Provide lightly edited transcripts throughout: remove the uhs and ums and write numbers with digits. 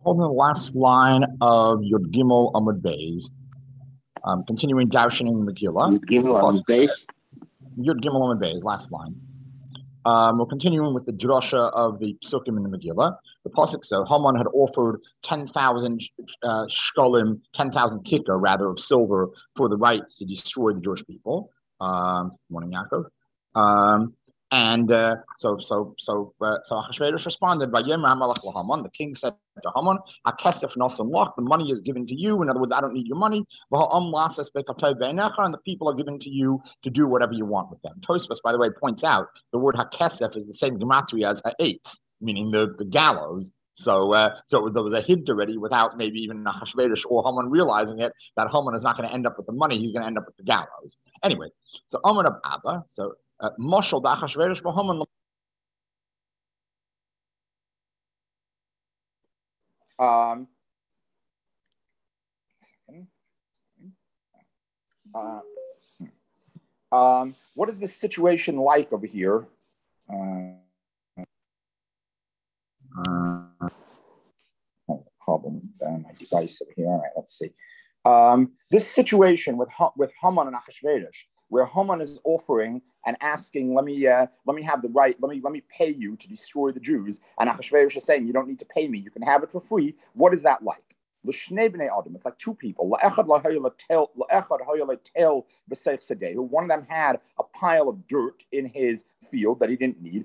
On the last line of Yud Gimel Amud Beis, continuing Darshaning Megillah. Yud Gimel Amud Beis. Yud Gimel Amud Beis, last line. We're continuing with the drasha of the psukim in the Megillah. The pasuk says Haman had offered 10,000 shkolim, 10,000 kikar rather of silver for the right to destroy the Jewish people. Morning, Yaakov. And so Achashverosh responded by Yom HaMelech LaHaman. The king said to Haman, "Hakesef nasan lach, the money is given to you. In other words, I don't need your money. And the people are given to you to do whatever you want with them." Tosfos, by the way, points out the word Hakesef is the same gematria as Ha'etz, meaning the gallows. So there was a hint already, without maybe even Achashverosh or Haman realizing it, that Haman is not going to end up with the money; he's going to end up with the gallows. Anyway, so Amar of Abba, Moshel da Achashverosh v'Haman. What is the situation like over here? Problem with my device over here. All right, let's see. This situation with Haman and Achashverosh, where Haman is offering and asking, let me have the right, let me pay you to destroy the Jews, and Achashverosh is saying, you don't need to pay me, you can have it for free. What is that like? It's like two people. One of them had a pile of dirt in his field that he didn't need,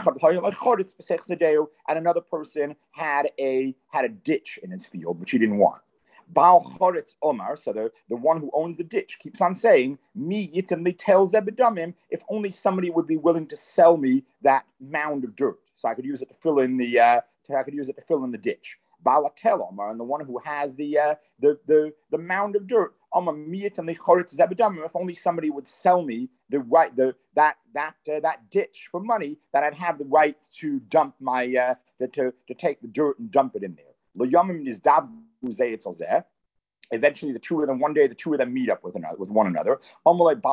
and another person had a ditch in his field which he didn't want. Baal Choretz Omar, so the one who owns the ditch, keeps on saying, "Mi yitin tel zebedamim." If only somebody would be willing to sell me that mound of dirt, so I could use it to fill in the ditch. Baal Tel Omar, and the one who has the mound of dirt, Omar mi yitin choretz zebedamim. If only somebody would sell me that ditch for money, that I'd have the right to dump my to take the dirt and dump it in there. Eventually, one day, the two of them meet up with one another. So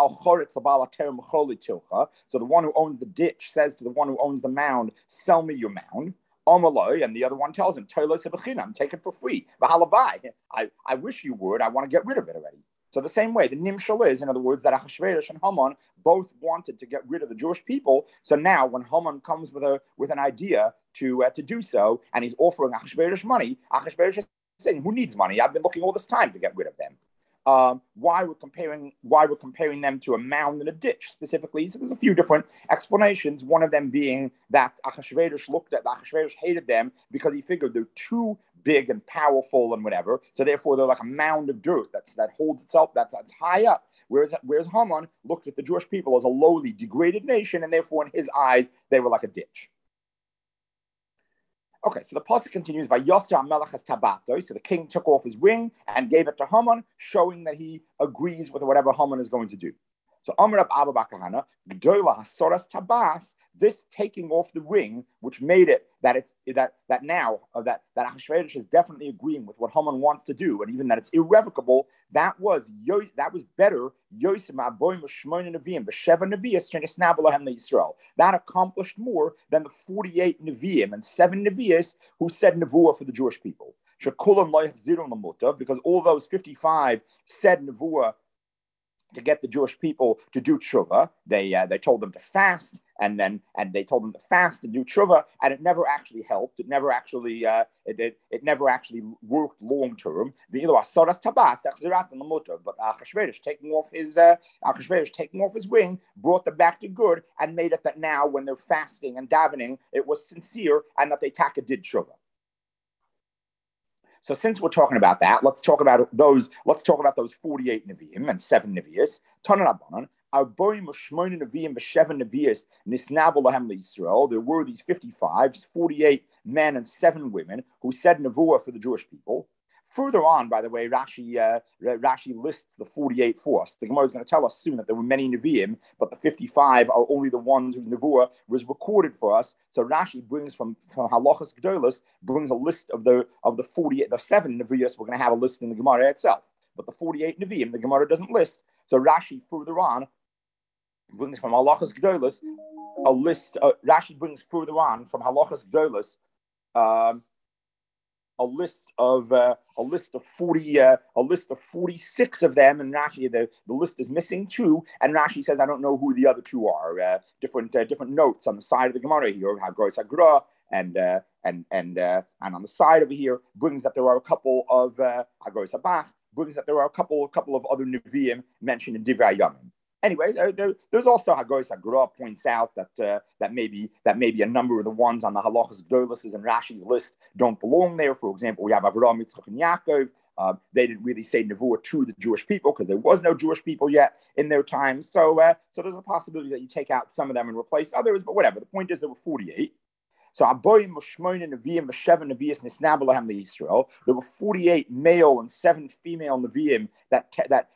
the one who owns the ditch says to the one who owns the mound, "Sell me your mound." And the other one tells him, "Take it for free. I wish you would. I want to get rid of it already." So the same way, the nimshal is, in other words, that Achashverosh and Haman both wanted to get rid of the Jewish people. So now, when Haman comes with an idea to do so, and he's offering Achashverosh money, Achashverosh is saying, "Who needs money? I've been looking all this time to get rid of them." Why we're comparing them to a mound and a ditch specifically? So there's a few different explanations. One of them being that Achashverosh hated them because he figured they're too big and powerful and whatever. So therefore, they're like a mound of dirt that holds itself, that's high up. Whereas Haman looked at the Jewish people as a lowly, degraded nation, and therefore, in his eyes, they were like a ditch. Okay, so the pasuk continues, "Vayosar Melech es tabato." So the king took off his ring and gave it to Haman, showing that he agrees with whatever Haman is going to do. So Amar Rab Abba bar Kahana, Gdola Hasoras Tabas, this taking off the ring, which made it that Achashverosh is definitely agreeing with what Haman wants to do, and even that it's irrevocable. That was better. That accomplished more than the 48 Nevi'im and 7 Nevi'is who said Nevuah for the Jewish people. Because all those 55 said Nevuah to get the Jewish people to do tshuva. They told them to fast, and they told them to fast and do tshuva, and it never actually helped. It never actually worked long term. But Achashverosh taking off his ring brought them back to good and made it that now when they're fasting and davening, it was sincere and that they did tshuva. So since we're talking about that, let's talk about those 48 Nevi'im and 7 Nevi'is. There were these 55, 48 men and 7 women who said Nevuah for the Jewish people. Further on, by the way, Rashi lists the 48 for us. The Gemara is going to tell us soon that there were many Nevi'im, but the 55 are only the ones whose Nevuah was recorded for us. So Rashi brings from Halachas Gedolos, brings a list of the 48, the 7 Nevi'os. We're going to have a list in the Gemara itself. But the 48 Nevi'im, the Gemara doesn't list. So Rashi further on brings from Halachas Gedolos a list. Rashi brings further on from Halachas Gedolos a list of 46 of them, and Rashi the list is missing two, and Rashi says I don't know who the other two are. Different notes on the side of the Gemara here, Hagois Hagra, and on the side over here brings that there are a couple of Hagois Habach, brings that there are a couple of other Nevi'im mentioned in Divrei Yamim. Anyway, there's also Hagois Hagra points out that maybe a number of the ones on the Halachas Gdolos and Rashi's list don't belong there. For example, we have Avraham, Yitzchak, and Yaakov. They didn't really say Nevuah to the Jewish people because there was no Jewish people yet in their time. So there's a possibility that you take out some of them and replace others. But whatever. The point is there were 48. So Aboyim Mushmoin Nevi'im V'Sheven Nevi'is Nisnabalahem Israel. There were 48 male and 7 female Nevi'im that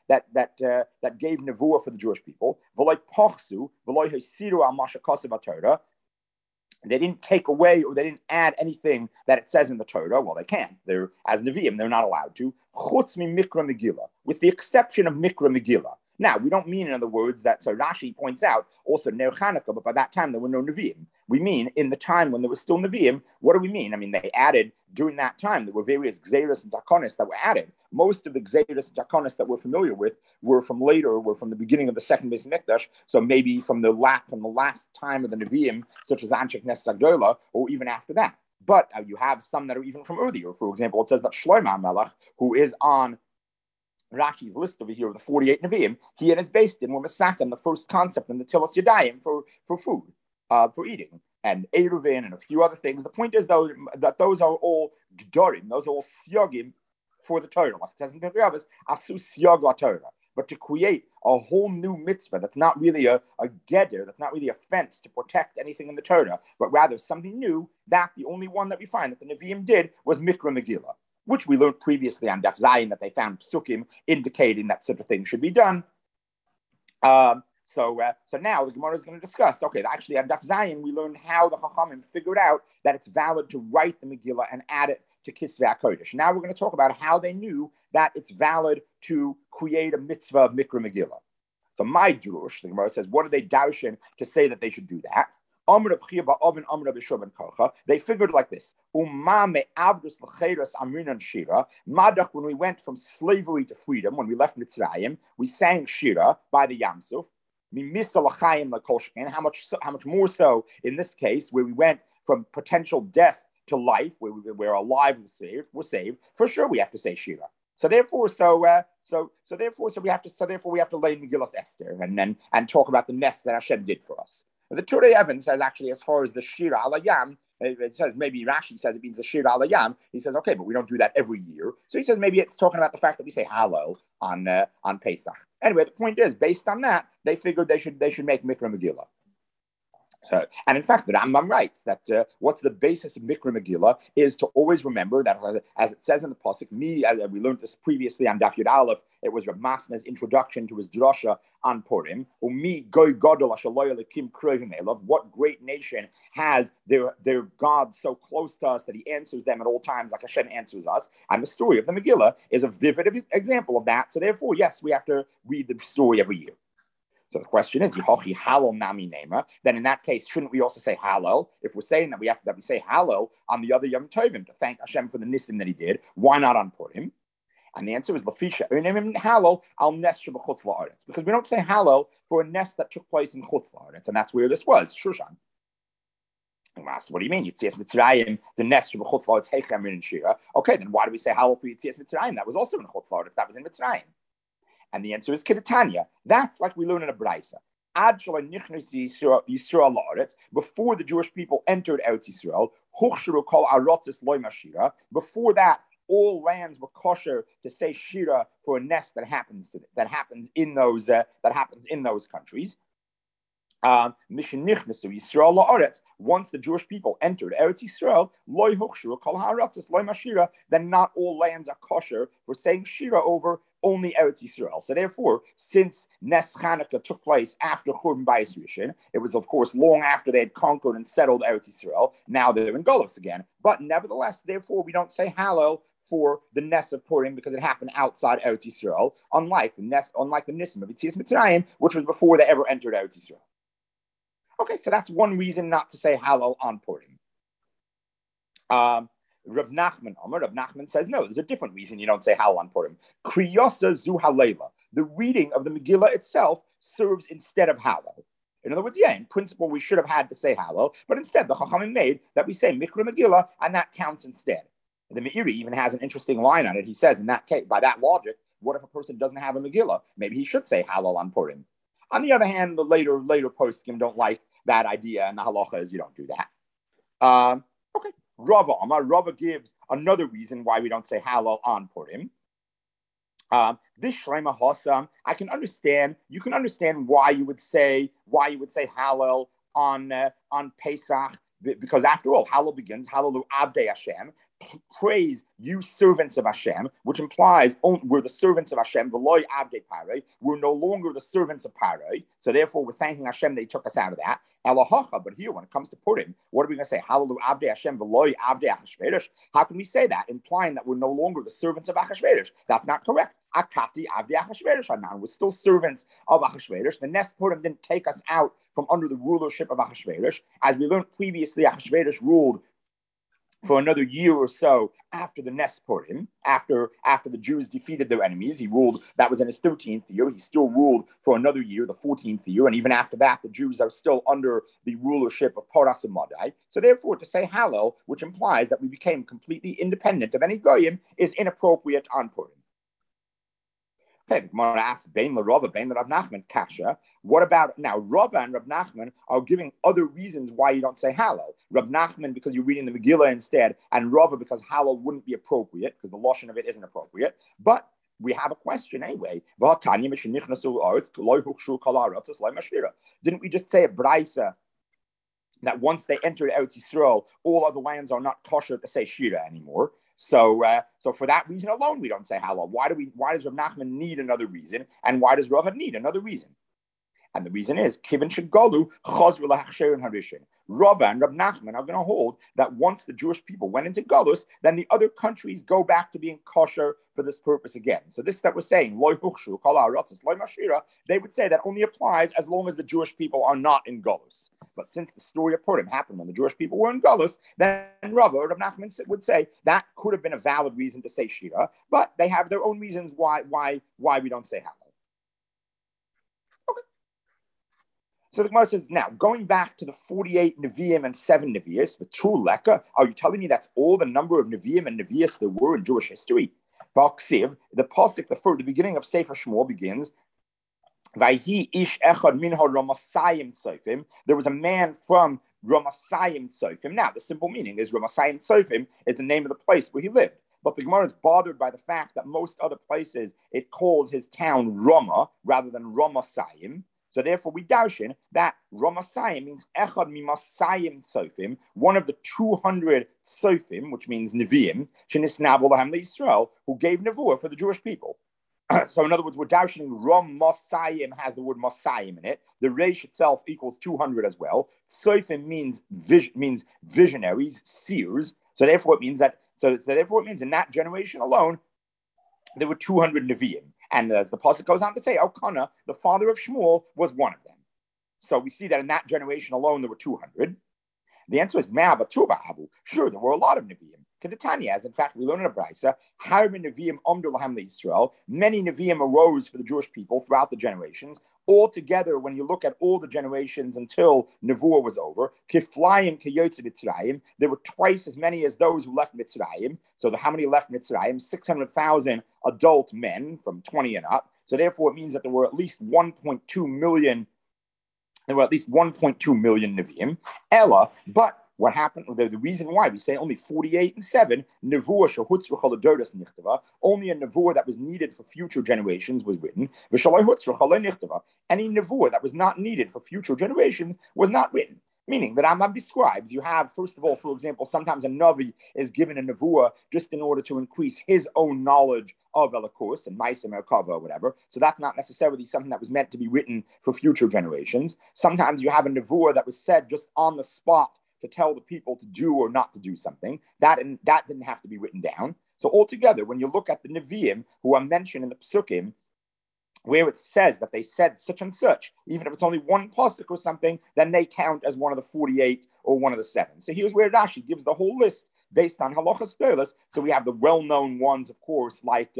gave Nevuah for the Jewish people. V'loy Pochsu V'loy Hasiru Al Mashakasav HaTorah. They didn't take away or they didn't add anything that it says in the Torah. Well, they can't. They're as Nevi'im, they're not allowed to. Chutz mi Mikra Megillah, with the exception of Mikra Megillah. Now, we don't mean, in other words, that, so Rashi points out, also Ner Chanukah, but by that time there were no Nevi'im. We mean, in the time when there was still Nevi'im, what do we mean? I mean, they added, during that time, there were various Gzeirus and Takonis that were added. Most of the Gzeirus and Takonis that we're familiar with were from the beginning of the second Beis Mikdash, so maybe from the last time of the Nevi'im, such as Anshek Nes Sagdola, or even after that. But you have some that are even from earlier. For example, it says that Shlomo HaMelech, who is on Rashi's list over here of the 48 Nevi'im, he and his Beis Din were Masakin, the first concept in the Tilas Yadayim for food, for eating, and Eruvin and a few other things. The point is, though, that those are all Gdorim, those are all Siyagim for the Torah. Like it says in Pirkei Avos, Asu Siyag La Torah. But to create a whole new mitzvah that's not really a geder, that's not really a fence to protect anything in the Torah, but rather something new, that the only one that we find that the Nevi'im did was Mikra Megillah, which we learned previously on Daf Zayin that they found psukim indicating that such a thing should be done. So now the Gemara is going to discuss. Okay, actually on Daf Zayin we learned how the Chachamim figured out that it's valid to write the Megillah and add it to Kisvei HaKodesh. Now we're going to talk about how they knew that it's valid to create a mitzvah of Mikra Megillah. So my drush, the Gemara says, what are they darshan to say that they should do that? They figured like this. When we went from slavery to freedom, when we left Mitzrayim, we sang Shira by the Yamsuf. How much more so in this case, where we went from potential death to life, where we're alive and we're saved. For sure, we have to say Shira. So therefore we have to lay Megillas Esther and talk about the nest that Hashem did for us. The Turei Even says actually, as far as the Shira Alayam, it says maybe Rashi says it means the Shira Alayam. He says, okay, but we don't do that every year. So he says maybe it's talking about the fact that we say Hallel on Pesach. Anyway, the point is, based on that, they figured they should make Mikra Megillah. So, and in fact, the Rambam writes that what's the basis of Mikra Megillah is to always remember that, as it says in the pasuk, we learned this previously on Daf Yud Aleph. It was Rav Masna's introduction to his drasha on Purim. What great nation has their God so close to us that He answers them at all times, like Hashem answers us? And the story of the Megillah is a vivid example of that. So therefore, yes, we have to read the story every year. So the question is, then in that case, shouldn't we also say Hallel? If we're saying that we say Hallel on the other Yom Tovim to thank Hashem for the Nisim that He did, why not on Purim? And the answer is Lafisha Hallel al Nes Shebachutz La'aretz, because we don't say Hallel for a nest that took place in Chutz La'aretz, and that's where this was, Shushan. What do you mean? Yitzias Mitzrayim, the nest Shebachutz La'aretz Heichem in Shira. Okay, then why do we say Hallel for Yitzias Mitzrayim? That was also in Chutz La'aretz. That was in Mitzrayim. And the answer is Kedatanya. That's like we learn in a Braisa. Before the Jewish people entered Eretz Yisrael, before that, all lands were kosher to say Shira for a nest that happens in those countries. Once the Jewish people entered Eretz Yisrael, then not all lands are kosher for saying Shira over only Eretz Yisrael. So therefore, since Nes Chanukah took place after Churban Bayis Rishon, it was of course long after they had conquered and settled Eretz Yisrael. Now they're in Golos again. But nevertheless, therefore, we don't say Hallel for the Nes of Purim because it happened outside Eretz Yisrael, unlike the Nisim of Yitzias Mitzrayim, which was before they ever entered Eretz Yisrael. Okay, so that's one reason not to say Hallel on Purim. Rav Nachman says, no, there's a different reason you don't say Hallel on Purim. Kriyosa zu Halela. The reading of the Megillah itself serves instead of Hallel. In other words, yeah, in principle, we should have had to say Hallel, but instead, the Chachamim made that we say Mikra Megillah, and that counts instead. The Meiri even has an interesting line on it. He says, in that case, by that logic, what if a person doesn't have a Megillah? Maybe he should say Hallel on Purim. On the other hand, the later poskim don't like that idea, and the halacha is you don't do that. Okay. Rava gives another reason why we don't say Hallel on Purim. This Shlema Hossam, I can understand. You can understand why you would say Hallel on Pesach, because after all, Hallel begins Hallelu Avdei Hashem. Praise you servants of Hashem, which implies we're the servants of Hashem. V'loi Avdei Parei. We're no longer the servants of Parei, so therefore we're thanking Hashem that He took us out of that. Elahacha, but here when it comes to Purim, what are we going to say? Hallelu Avdei Hashem v'loi Avdei Achashverosh. How can we say that, implying that we're no longer the servants of Achashverosh? That's not correct. Akati Avdei Achashverosh Hanan. We're still servants of Achashverosh. The Nes Purim didn't take us out from under the rulership of Achashverosh. As we learned previously, Achashverosh ruled for another year or so after the Nes Purim, after the Jews defeated their enemies. He ruled, that was in his 13th year. He still ruled for another year, the 14th year. And even after that, the Jews are still under the rulership of Paras and Madai. So therefore, to say Hallel, which implies that we became completely independent of any Goyim, is inappropriate on Purim. Okay, the Gemara asks, Bein l'Rava, Bein l'Rav Nachman, Kasha. What about, now, Rava and Rav Nachman are giving other reasons why you don't say Hallel. Rav Nachman, because you're reading the Megillah instead, and Rava, because Hallel wouldn't be appropriate, because the Lashon of it isn't appropriate. But we have a question anyway. Didn't we just say a Braisa that once they entered Eretz Yisrael, all other lands are not kosher to say Shira anymore? So for that reason alone, we don't say Hallel. Why does Rav Nachman need another reason, and why does Rava need another reason? And the reason is Kivin Shagalu Chazru Lahachsher and Harishin. Rava and Rav Nachman are going to hold that once the Jewish people went into Galus, then the other countries go back to being kosher for this purpose again. So this that we're saying, Loi Hukshu, Kala Aratzis, Loi Mashira, they would say that only applies as long as the Jewish people are not in Galus. But since the story of Purim happened when the Jewish people were in Galus, then Rava or Rav Nachman would say that could have been a valid reason to say Shira, but they have their own reasons why we don't say Hallel. So the Gemara says, now, going back to the 48 Nevi'im and 7 Nevi'is, the true Leka, are you telling me that's all the number of Nevi'im and Nevi'is there were in Jewish history? V'aksiv, the pasuk, the beginning of Sefer Shmuel begins, Vayhi ish echad minha Ramasayim tzofim. There was a man from Ramasayim tzofim. Now, the simple meaning is Ramasayim tzofim is the name of the place where he lived. But the Gemara is bothered by the fact that most other places, it calls his town Rama rather than Ramasayim. So therefore, we darshan that Ramasayim means Echad Mimasayim Sofim, one of the 200 Sofim, which means Nevi'im, Shenisnabu Lahem Yisrael, who gave Nevuah for the Jewish people. So in other words, we're darshaning Ramasayim has the word Masayim in it. The Reish itself equals 200 as well. Sofim means visionaries, seers. So therefore, it means in that generation alone, there were 200 Nevi'im. And as the pasuk goes on to say, Elkanah, the father of Shmuel, was one of them. So we see that in that generation alone, there were 200. The answer is Ma'abatuvahavu. Sure, there were a lot of Nevi'im. Kedetanya, as in fact we learn in a Braisa, Harbi Nevi'im Omdu Lahem Yisrael. Many Nevi'im arose for the Jewish people throughout the generations. Altogether, when you look at all the generations until Nevuah was over, Kiflayim Kiyotze Mitzrayim, there were twice as many as those who left Mitzrayim. So how many left Mitzrayim? 600,000 adult men from 20 and up. So therefore, it means that there were at least 1.2 million. There were at least 1.2 million Nevi'im. Ella, but what happened, the reason why we say only 48 and 7, Nevuah shehutzrach aladodas nichtava, only a Nevuah that was needed for future generations was written. V'shaloi hutzrach alei nichtava, any Nevuah that was not needed for future generations was not written. Meaning that Rambam describes, you have, first of all, for example, sometimes a Navi is given a Nevuah just in order to increase his own knowledge of Elokus and Maisa Merkava or whatever. So that's not necessarily something that was meant to be written for future generations. Sometimes you have a Nevuah that was said just on the spot to tell the people to do or not to do something. That didn't have to be written down. So altogether, when you look at the Nevi'im who are mentioned in the Psukim, where it says that they said such and such, even if it's only one pasuk or something, then they count as one of the 48 or one of the 7. So here's where Rashi gives the whole list based on halachas gdolos. So we have the well-known ones, of course, like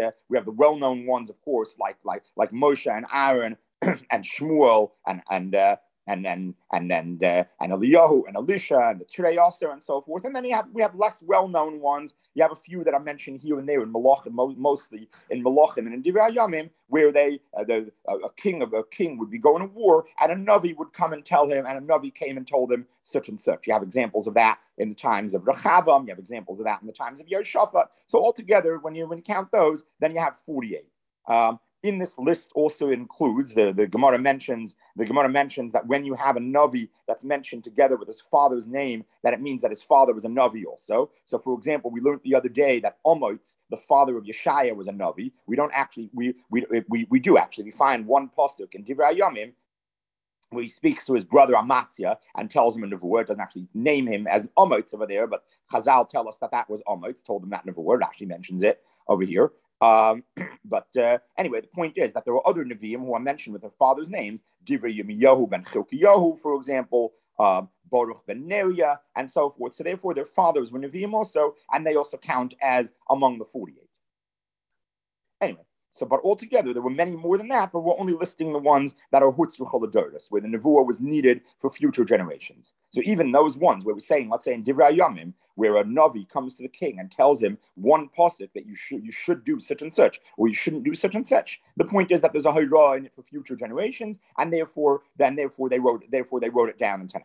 Moshe and Aaron and Shmuel and Eliyahu and Elisha and the Tirei Aser and so forth. And then we have less well-known ones. You have a few that are mentioned here and there in Malachim, mostly in Malachim and in Divrei Yamim, where a king would be going to war, and a Navi would come and tell him, and a Navi came and told him such and such. You have examples of that in the times of Rechavam. You have examples of that in the times of Yehoshaphat. So altogether, when you count those, then you have 48. In this list also includes the Gemara mentions that when you have a Navi that's mentioned together with his father's name, that it means that his father was a Navi also. So, for example, we learned the other day that Omotz, the father of Yeshaya, was a Navi. We don't actually, we do actually. We find one pasuk in Divrei Yamim where he speaks to his brother Amatzia and tells him a nevuah. It doesn't actually name him as Omotz over there, but Chazal tell us that was Omotz. Told him that nevuah. It actually mentions it over here. Anyway, the point is that there were other Nevi'im who are mentioned with their father's names, Divrei Yirmiyahu ben Chilkiyahu, for example, Baruch ben Neriah, and so forth. So therefore, their fathers were Nevi'im also, and they also count as among the 48. Anyway, but altogether, there were many more than that, but we're only listing the ones that are Hutzru Choladoros, where the Nevuah was needed for future generations. So even those ones where we're saying, let's say in Divrei Yamim, where a Navi comes to the king and tells him one pasuk that you should do such and such, or you shouldn't do such and such. The point is that there's a Horah in it for future generations, and therefore they wrote it down in Tanakh.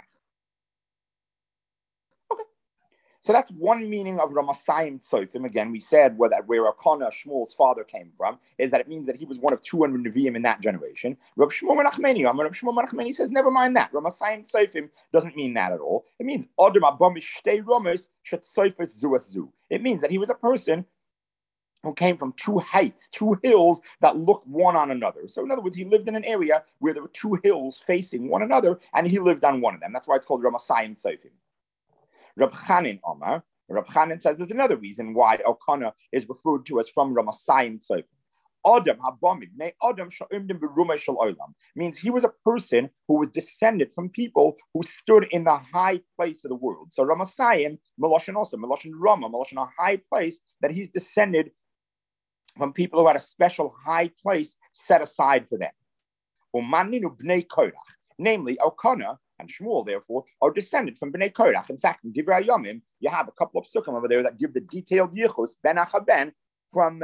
So that's one meaning of Ramasayim Tzofim. Again, we said where Elkanah, Shmuel's father, came from, is that it means that he was one of 200 Nevi'im in that generation. Rab Shmuel Menachmeni says, never mind that. Ramasayim Tzofim doesn't mean that at all. It means Adam Abamish Shtei Ramas Shet Tzofis Zuas Zu. It means that he was a person who came from two heights, two hills that look one on another. So in other words, he lived in an area where there were two hills facing one another, and he lived on one of them. That's why it's called Ramasayim Tzofim. Rab Chanin says there's another reason why Elkanah is referred to as from Ramasayim Tzofim. Adam Habamid, Adam Sha'imdim Berumah Shel Olam, means he was a person who was descended from people who stood in the high place of the world. So Ramasayim, Meloshin Rama, Meloshin a high place, that he's descended from people who had a special high place set aside for them. Umaninu Bnei Korach, namely Elkanah and Shmuel, therefore, are descended from Bnei Korach. In fact, in Divrei Yamim, you have a couple of sukkim over there that give the detailed yichus ben achaben from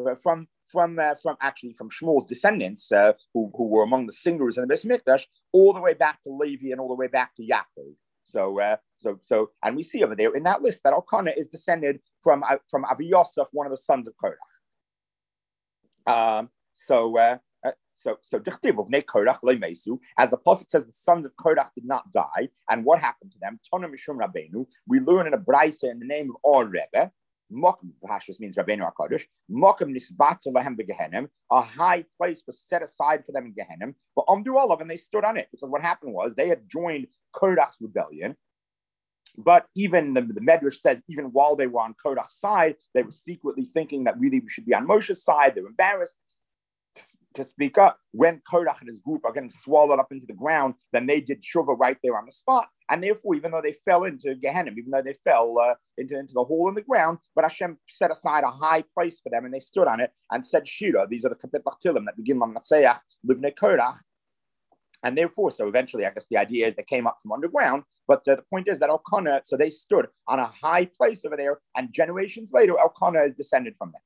Shmuel's descendants, who were among the singers in the Beis Mikdash, all the way back to Levi and all the way back to Yaakov. So, and we see over there in that list that Elkanah is descended from Abi Yosef, one of the sons of Korach. So Dichtiv of Bnei Korach lo mesu, as the pasuk says, the sons of Korach did not die, and what happened to them? Tana Mishum Rabbeinu. We learn in a brayse in the name of our Rebbe. Mokum Pashtus means Rabbeinu Hakadosh. Mokum nisbatzu lahem beGehenim. A high place was set aside for them in Gehenim. But Amdu Olav, and they stood on it, because what happened was they had joined Korach's rebellion. But even the Medrash says, even while they were on Korach's side, they were secretly thinking that really we should be on Moshe's side. They were embarrassed to speak up. When Korach and his group are getting swallowed up into the ground, then they did tshuva right there on the spot. And therefore, even though they fell into Gehenna, even though they fell into the hole in the ground, but Hashem set aside a high place for them, and they stood on it and said Shira. These are the Kapit Lachtilim that begin Lamnatseach, Livnei Korach. And therefore, so eventually, I guess the idea is they came up from underground. But the point is that Elkanah, so they stood on a high place over there, and generations later, Elkanah is descended from them.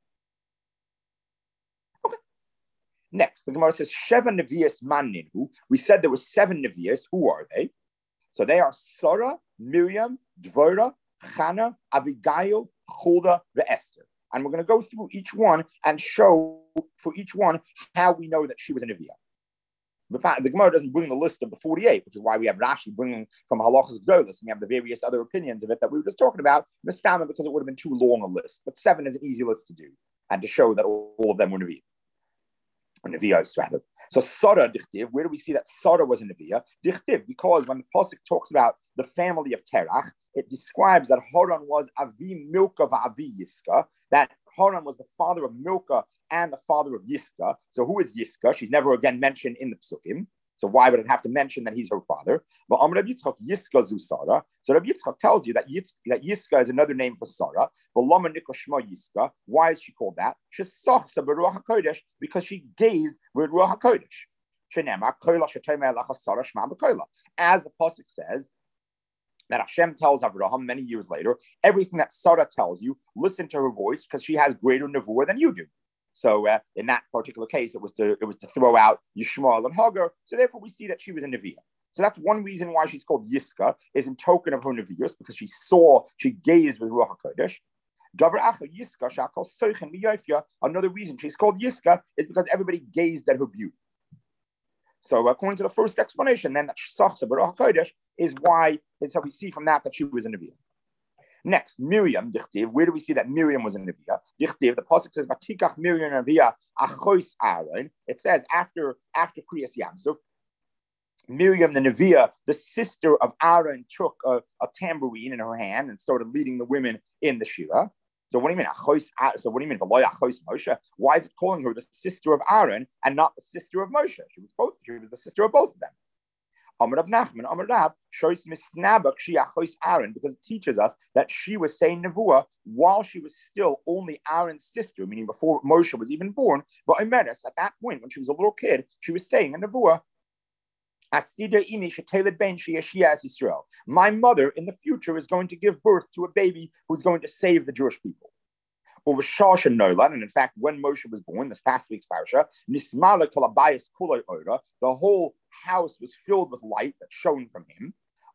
Next, the Gemara says, Sheva Nevi'as Manninhu. We said there were 7 Nevi'as. Who are they? So they are Sarah, Miriam, Dvorah, Chana, Avigail, Huldah, and Esther. And we're going to go through each one and show for each one how we know that she was a Nevi'ah. The Gemara doesn't bring the list of the 48, which is why we have Rashi bringing from Halachas Gdolos, and we have the various other opinions of it that we were just talking about, Mistama, because it would have been too long a list. But 7 is an easy list to do, and to show that all of them were Nevi'ah. Nevi'ah rather. So Sarah Dichtiv, where do we see that Sarah was a Nevi'ah? Dichtiv, because when the Pasuk talks about the family of Terach, it describes that Haran was Avi Milka va'Avi Yiska, that Haran was the father of Milka and the father of Yiska. So who is Yiska? She's never again mentioned in the Psukim. So why would it have to mention that he's her father? But Amr Yitzchak Yiska zu Sarah. So Rabbi Yitzchak tells you that Yiska is another name for Sarah. But Lama Nikla Shema Yiska. Why is she called that? Because she gazed with Ruach HaKodesh. As the pasuk says, that Hashem tells Avraham many years later, everything that Sarah tells you, listen to her voice because she has greater nevuah than you do. So in that particular case, it was to throw out Yishmael and Hagar. So therefore, we see that she was a neviah. So that's one reason why she's called Yiska, is in token of her nevius, because she gazed with Ruach HaKodesh. Another reason she's called Yiska is because everybody gazed at her beauty. So according to the first explanation, then that Shachsa Baruch HaKodesh is why, is how we see from that she was a Nevi'ah. Next, Miriam, Dichtiv, where do we see that Miriam was a Nevi'ah? Dichtiv, the pasuk says, Vatikach Miriam Nevi'ah Achois Aaron. It says after Kriyas Yamsuf, Miriam the Nevi'ah, the sister of Aaron, took a tambourine in her hand and started leading the women in the Shira. So what do you mean? So what do you mean? Moshe? Why is it calling her the sister of Aaron and not the sister of Moshe? She was the sister of both of them. Amar Rav Nachman, Amar Rav, shows misnabak she achois Aaron, because it teaches us that she was saying nevuah while she was still only Aaron's sister, meaning before Moshe was even born. But Imedes, at that point, when she was a little kid, she was saying a nevuah. My mother in the future is going to give birth to a baby who's going to save the Jewish people. Over Shosh and Nolan, and in fact, when Moshe was born, this past week's parasha, the whole house was filled with light that shone from him.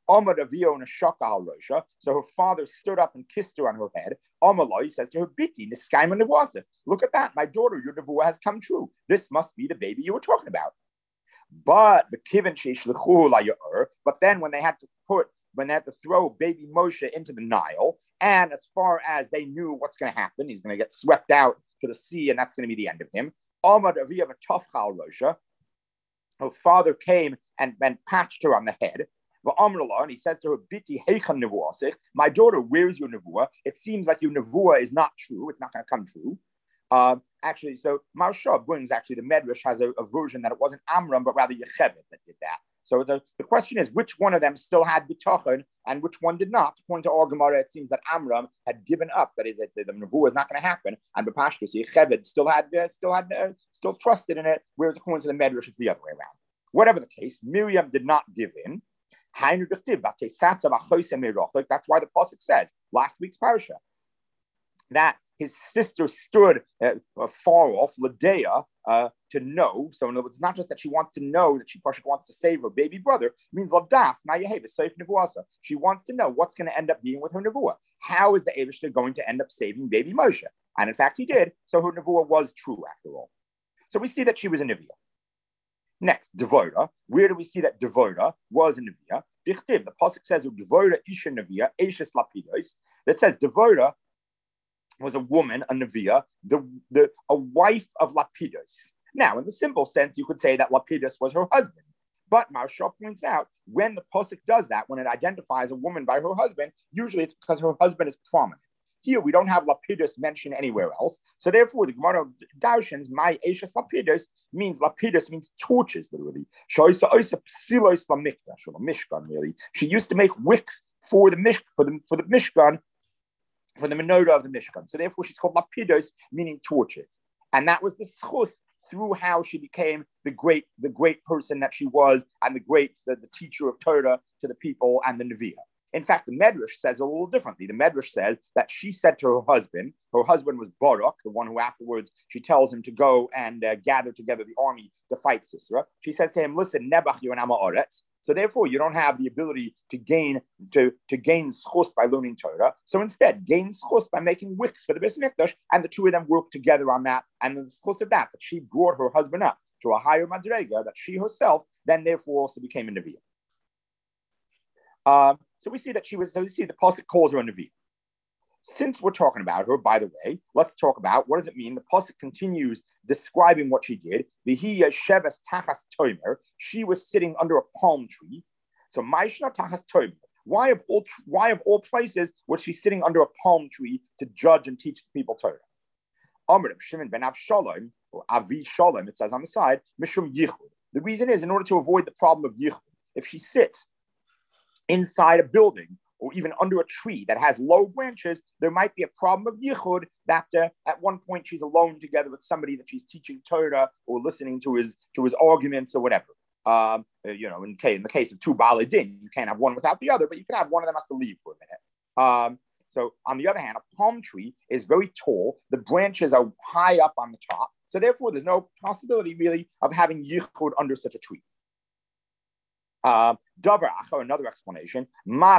So her father stood up and kissed her on her head. Amaloi says to her, Biti, look at that, my daughter, your nevuah has come true. This must be the baby you were talking about. But the kivin sheishlechu la'yor. But then when they had to throw baby Moshe into the Nile, and as far as they knew what's going to happen, he's going to get swept out to the sea, and that's going to be the end of him. Amad Aviyah Tafchal Rosha. Her father came and patched her on the head. And he says to her, Biti heichan nevuasich, my daughter, where's your nevuah? It seems like your nevuah is not true. It's not going to come true. Actually, so Marsha brings, actually, the Medrash has a version that it wasn't Amram, but rather Yocheved that did that. So the question is, which one of them still had bitachon and which one did not? According to our Gemara, it seems that Amram had given up, that is, the nevuah is not going to happen, and B'pashtus, Yocheved still trusted in it, whereas according to the Medrash, it's the other way around. Whatever the case, Miriam did not give in. That's why the pasuk says, last week's parasha, that his sister stood far off, Ladea, to know. So in other words, it's not just that she wants to know that she wants to save her baby brother. It means Ladas, safe nevuasa. She wants to know what's going to end up being with her nevuah. How is the Eibishter going to end up saving baby Moshe? And in fact, he did. So her nevuah was true after all. So we see that she was a neviah. Next, Devorah. Where do we see that Devorah was a neviah? Dichtiv, the pasuk says, Devorah isha neviah, eshes lapidos. That says Devorah was a woman, a neviah, a wife of Lapidus. Now, in the simple sense, you could say that Lapidus was her husband. But Marsha points out, when the pasuk does that, when it identifies a woman by her husband, usually it's because her husband is prominent. Here, we don't have Lapidus mentioned anywhere else. So therefore, the Gemara Darshans, my Ashes Lapidus means torches, literally. Really. She used to make wicks for the Mishkan, for the menorah of the Mishkan. So therefore, she's called Lapidus, meaning torches. And that was the schus through how she became the great person that she was, and the teacher of Torah to the people and the Nevi'ah. In fact, the Medrash says a little differently. The Medrash says that she said to her husband was Baruch, the one who afterwards she tells him to go and gather together the army to fight Sisera. She says to him, listen, Nebach you and Amaretz. So therefore, you don't have the ability to gain schus by learning Torah. So instead, gain schus by making wicks for the Beis Mikdash, and the two of them worked together on that. And the schus of that she brought her husband up to a higher madrega, that she herself then therefore also became a neviah. So we see that the pasuk calls her a neviah. Since we're talking about her, by the way, let's talk about what does it mean. The pasuk continues describing what she did. She was sitting under a palm tree. So Maishna Tachas Toimer. Why of all places was she sitting under a palm tree to judge and teach the people Torah? Amr Shimon ben Avshalom, or Avi Shalom, it says on the side, Mishum Yichud. The reason is in order to avoid the problem of yichud. If she sits inside a building or even under a tree that has low branches, there might be a problem of yichud that at one point she's alone together with somebody that she's teaching Torah or listening to his arguments or whatever. In the case of two Baalei Din, you can't have one without the other, but you can have one of them has to leave for a minute. So on the other hand, a palm tree is very tall. The branches are high up on the top. So therefore, there's no possibility really of having yichud under such a tree. Another explanation,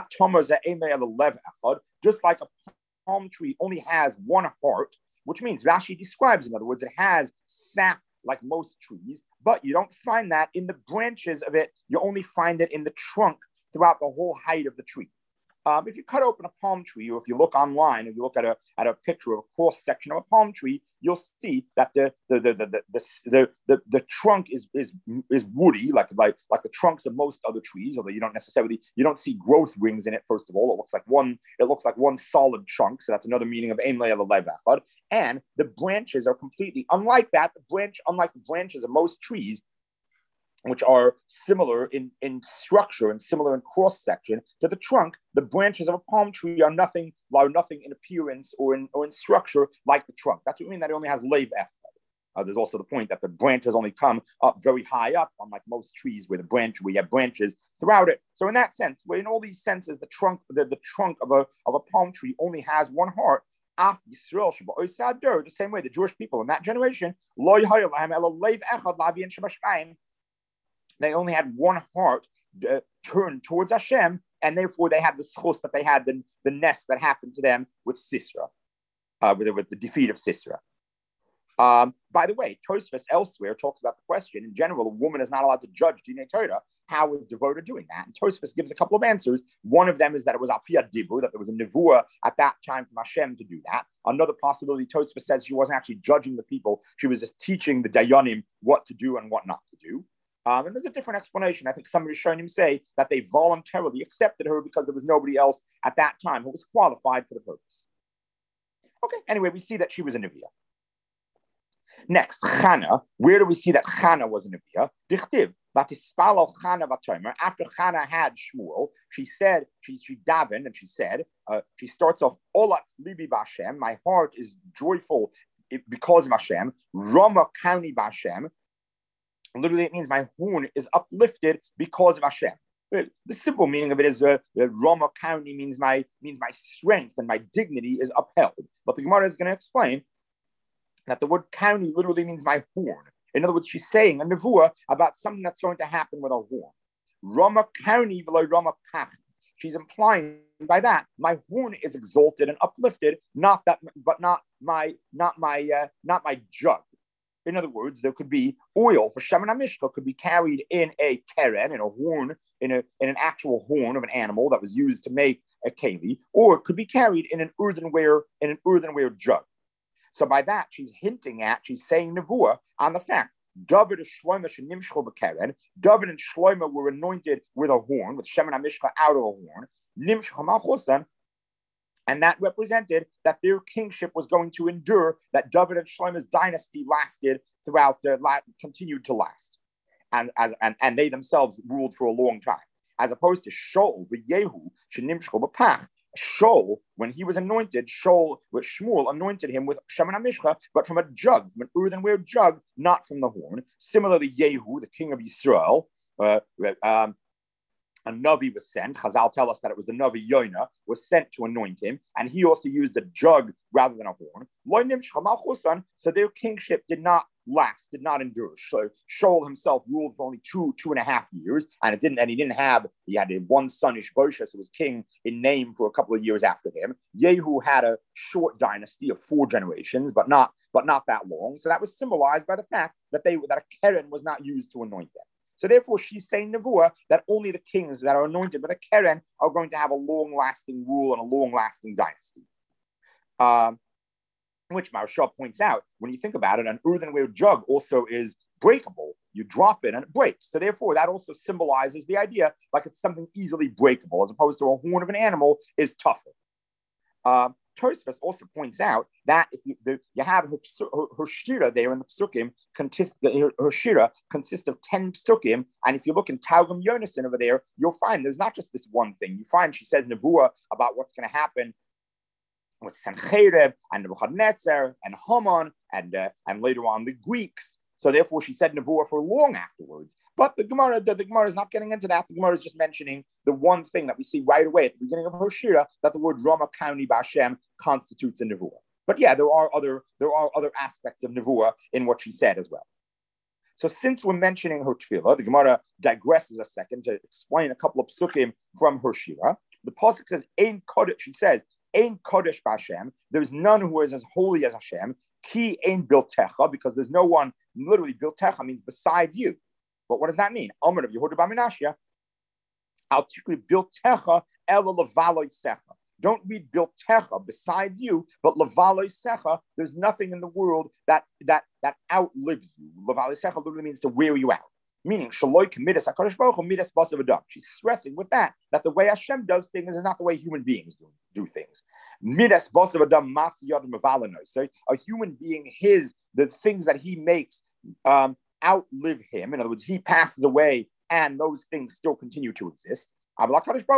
just like a palm tree only has one heart, which means Rashi describes, in other words, it has sap like most trees, but you don't find that in the branches of it. You only find it in the trunk throughout the whole height of the tree. If you cut open a palm tree, or if you look online, if you look at a picture of a cross section of a palm tree, you'll see that the trunk is woody, like the trunks of most other trees. Although you don't see growth rings in it. First of all, it looks like one solid trunk. So that's another meaning of ein le'el lev echad. And the branches are completely unlike that. Unlike the branches of most trees, which are similar in structure and similar in cross section to the trunk, the branches of a palm tree are nothing in appearance or in structure like the trunk. That's what we mean that it only has lev echad. There's also the point that the branches only come up very high up, unlike most trees where you have branches throughout it. So in that sense, where in all these senses, the trunk of a palm tree only has one heart. The same way the Jewish people in that generation, they only had one heart turned towards Hashem, and therefore they had the schus that they had the nest that happened to them with Sisera, with the defeat of Sisera. By the way, Tosfos elsewhere talks about the question. In general, a woman is not allowed to judge Dinei Torah. How is Devoda doing that? And Tosfos gives a couple of answers. One of them is that it was Alpiyat Dibur, that there was a nevuah at that time from Hashem to do that. Another possibility, Tosfos says she wasn't actually judging the people. She was just teaching the Dayanim what to do and what not to do. And there's a different explanation. I think somebody shown him say that they voluntarily accepted her because there was nobody else at that time who was qualified for the purpose. Okay, anyway, we see that she was a Neviah. Next, Chana. Where do we see that Chana was a Neviah? Dichtiv, vatispalo Chana vatomer. After Chana had Shmuel, she said, she davened and she said, she starts off, Olat libi b'Hashem, my heart is joyful because of Hashem. Rama kauni b'Hashem. Literally, it means my horn is uplifted because of Hashem. The simple meaning of it is Rama Kauni means my strength and my dignity is upheld. But the Gemara is going to explain that the word Kauni literally means my horn. In other words, she's saying a nevuah about something that's going to happen with a horn. Rama Kauni v'lo Rama Pach. She's implying by that my horn is exalted and uplifted, not my jug. In other words, there could be oil for Shemen HaMishcha could be carried in a keren, in a horn, in an actual horn of an animal that was used to make a keli, or it could be carried in an earthenware jug. So by that, she's saying nevuah on the fact David and Shlomo shenimshchol b'keren. David and Shlomo were anointed with a horn, with Shemen HaMishcha out of a horn. Nimshcha malchusan. And that represented that their kingship was going to endure, that David and Shlomo's dynasty continued to last. And they themselves ruled for a long time. As opposed to Shaul, the Yehu, Shenimshchol b'pach. Shaul, when he was anointed, Shmuel anointed him with Shemen HaMishcha, but from a jug, from an earthenware jug, not from the horn. Similarly, Yehu, the king of Israel, a Navi was sent. Chazal tell us that it was the Navi Yonah was sent to anoint him, and he also used a jug rather than a horn. So their kingship did not last, did not endure. So Shaul himself ruled for only 2.5 years, and he had one son Ishbosheth, who was king in name for a couple of years after him. Yehu had a short dynasty of 4 generations, but not that long. So that was symbolized by the fact that a keren was not used to anoint them. So therefore, she's saying nevuah that only the kings that are anointed with a keren are going to have a long-lasting rule and a long-lasting dynasty. Which Maharsha points out, when you think about it, an earthenware jug also is breakable. You drop it and it breaks. So therefore, that also symbolizes the idea like it's something easily breakable, as opposed to a horn of an animal is tougher. Tosfos also points out that if you have her shira there in the psukim, her shira consists of 10 psukim, and if you look in Targum Yonason over there, you'll find there's not just this one thing. You find she says nevuah about what's going to happen with Sancherib and Nebuchadnezzar and Haman and later on the Greeks. So therefore, she said nevuah for long afterwards. But the Gemara is not getting into that. The Gemara is just mentioning the one thing that we see right away at the beginning of her shira, that the word Rama Kauni B'Hashem constitutes a nevuah. But yeah, there are other aspects of nevuah in what she said as well. So since we're mentioning her tefillah, the Gemara digresses a second to explain a couple of psukim from her shira. The pasuk says, "Ein kodesh." She says, "Ein kodesh b'Hashem." There's none who is as holy as Hashem. Ki ein biltecha, because there's no one. Literally, biltecha means besides you. But what does that mean? Amar of Yehuda bar Menashe, al tikri biltecha ela levaloi secha. Don't read biltecha besides you, but levaloi secha. There's nothing in the world that outlives you. Levaloi secha literally means to wear you out. Meaning, shaloi midas hakadosh baruch hu midas basav adam. She's stressing with that the way Hashem does things is not the way human beings do things. Midas basav adam mas yadam avalanoi. So a human being, the things that he makes outlive him. In other words, he passes away, and those things still continue to exist. Hashem is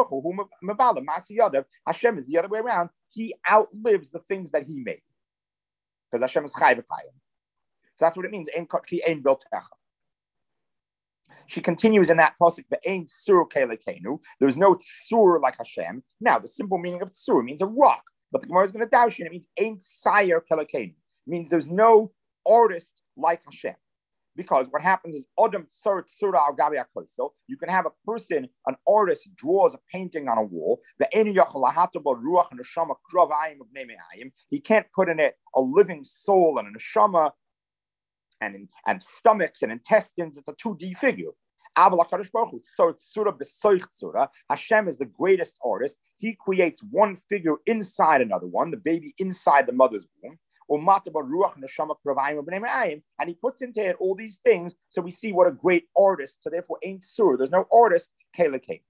the other way around. He outlives the things that he made, because Hashem is chai v'chayim. So that's what it means. She continues in that pasuk, "Ve'ein tzur kelekenu." There's no tzur like Hashem. Now, the simple meaning of tzur means a rock, but the Gemara is going to doubt it. It means ein tzayer kelekenu. It means there's no artist like Hashem. Because what happens is, Adam tzur tzura al gabi hakoso. You can have a person, an artist, draws a painting on a wall. He can't put in it a living soul and a neshama and stomachs and intestines. It's a 2D figure. Hashem is the greatest artist. He creates one figure inside another one, the baby inside the mother's womb. And he puts into it all these things, so we see what a great artist. So therefore, ain't sur. There's no artist. Okay.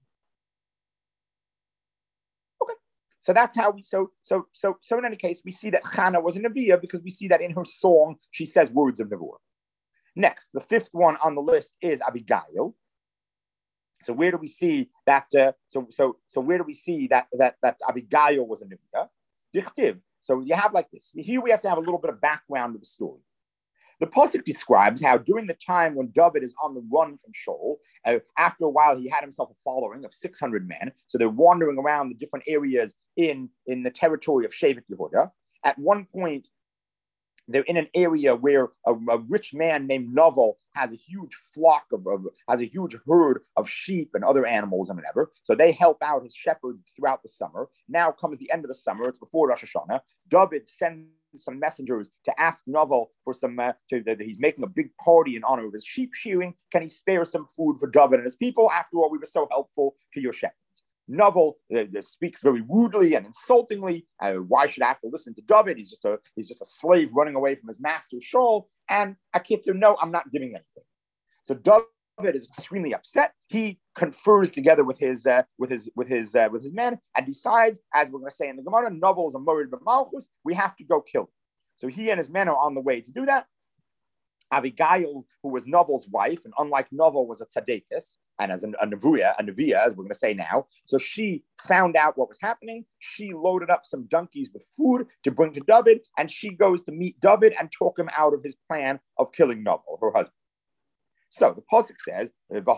So that's how we. So in any case, we see that Chana was a neviah because we see that in her song she says words of nevuah. Next, the fifth one on the list is Abigail. So where do we see that? So where do we see that Abigail was a neviah? Dichtiv. So you have like this. Here we have to have a little bit of background of the story. The pasuk describes how during the time when David is on the run from Shaul, after a while he had himself a following of 600 men. So they're wandering around the different areas in the territory of Shevet Yehuda. At one point, they're in an area where a rich man named Novel has a huge flock has a huge herd of sheep and other animals and whatever. So they help out his shepherds throughout the summer. Now comes the end of the summer. It's before Rosh Hashanah. David sends some messengers to ask Novel for some, he's making a big party in honor of his sheep shearing. Can he spare some food for David and his people? After all, we were so helpful to your shepherds. Novel speaks very rudely and insultingly. Why should I have to listen to David? He's just a slave running away from his master Shaul. And Akitzu, no, I'm not giving anything. So David is extremely upset. He confers together with his men and decides, as we're going to say in the Gemara, Novel is a Morid b'Malchus. We have to go kill him. So he and his men are on the way to do that. Abigail, who was Novel's wife, and unlike Novel, was a tzaddikus, and as a neviah, as we're going to say now. So she found out what was happening. She loaded up some donkeys with food to bring to David, and she goes to meet David and talk him out of his plan of killing Novel, her husband. So the pasuk says,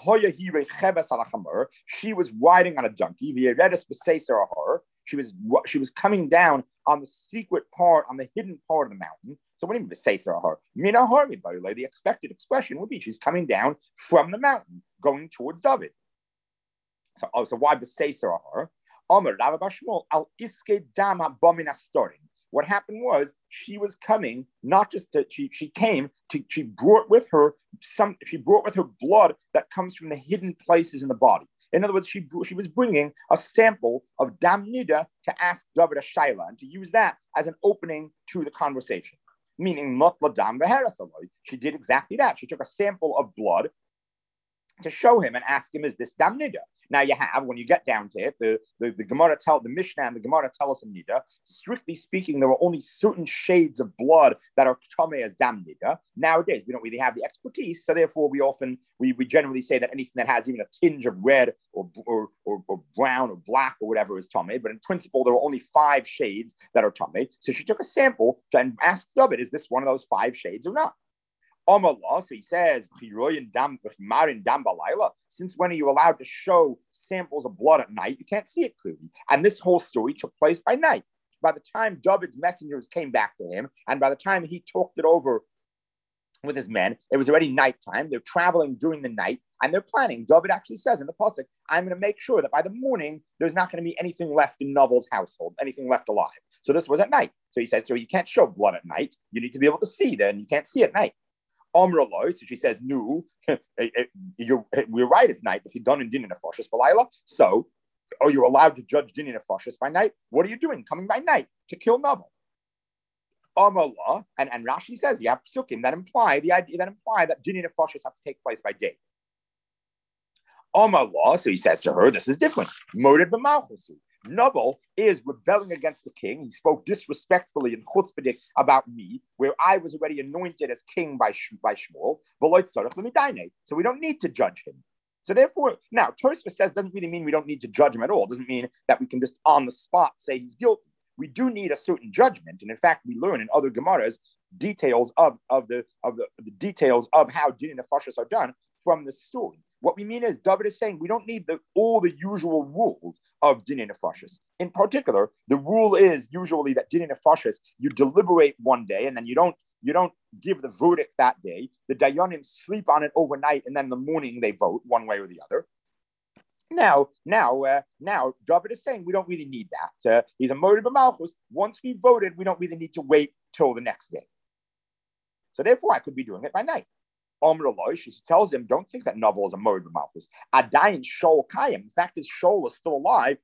she was riding on a donkey. She was coming down on the secret part, on the hidden part of the mountain. So what do you mean b'seisar her? The expected expression would be she's coming down from the mountain, going towards David. So why b'seisar her? What happened was she was coming, not just to, she brought with her blood that comes from the hidden places in the body. In other words, she was bringing a sample of dam nida to ask David a shaila and to use that as an opening to the conversation. Meaning, she did exactly that. She took a sample of blood to show him and ask him, is this dam nida? Now you have, when you get down to it, the Gemara the Mishnah and the Gemara tell us in nida, strictly speaking, there are only certain shades of blood that are tameh as dam nida. Nowadays, we don't really have the expertise, so therefore we generally say that anything that has even a tinge of red or brown or black or whatever is tameh, but in principle, there are only 5 shades that are tameh. So she took a sample and asked David, is this one of those 5 shades or not? So he says, since when are you allowed to show samples of blood at night? You can't see it clearly. And this whole story took place by night. By the time David's messengers came back to him, and by the time he talked it over with his men, it was already nighttime. They're traveling during the night, and they're planning. David actually says in the pasuk, I'm going to make sure that by the morning, there's not going to be anything left in Novel's household, anything left alive. So this was at night. So he says, so you can't show blood at night. You need to be able to see then. You can't see at night. So she says, no, we're right, it's night. If you're done in din nefashos balayla, so you're allowed to judge din nefashos by night. What are you doing coming by night to kill Naval? And Rashi says, yeah, psukim that imply that din nefashos have to take place by day. So he says to her, this is different. Moded b'malchusu. Naval is rebelling against the king. He spoke disrespectfully in chutzpahdik about me, where I was already anointed as king by Shmuel. So we don't need to judge him. So therefore, now Tosfos says doesn't really mean we don't need to judge him at all. It doesn't mean that we can just on the spot say he's guilty. We do need a certain judgment, and in fact, we learn in other Gemaras details of the details of how din nefashos are done from the story. What we mean is David is saying we don't need all the usual rules of din nefashos. In particular, the rule is usually that din nefashos, you deliberate one day and then you don't give the verdict that day. The dayanim sleep on it overnight and then in the morning they vote one way or the other. Now, David is saying we don't really need that. He's a moded b'malchus. Once we voted, we don't really need to wait till the next day. So therefore, I could be doing it by night. She tells him, don't think that Naval is a moded b'malchus. Adayin Shol Kayim. The fact is, Shol is still alive.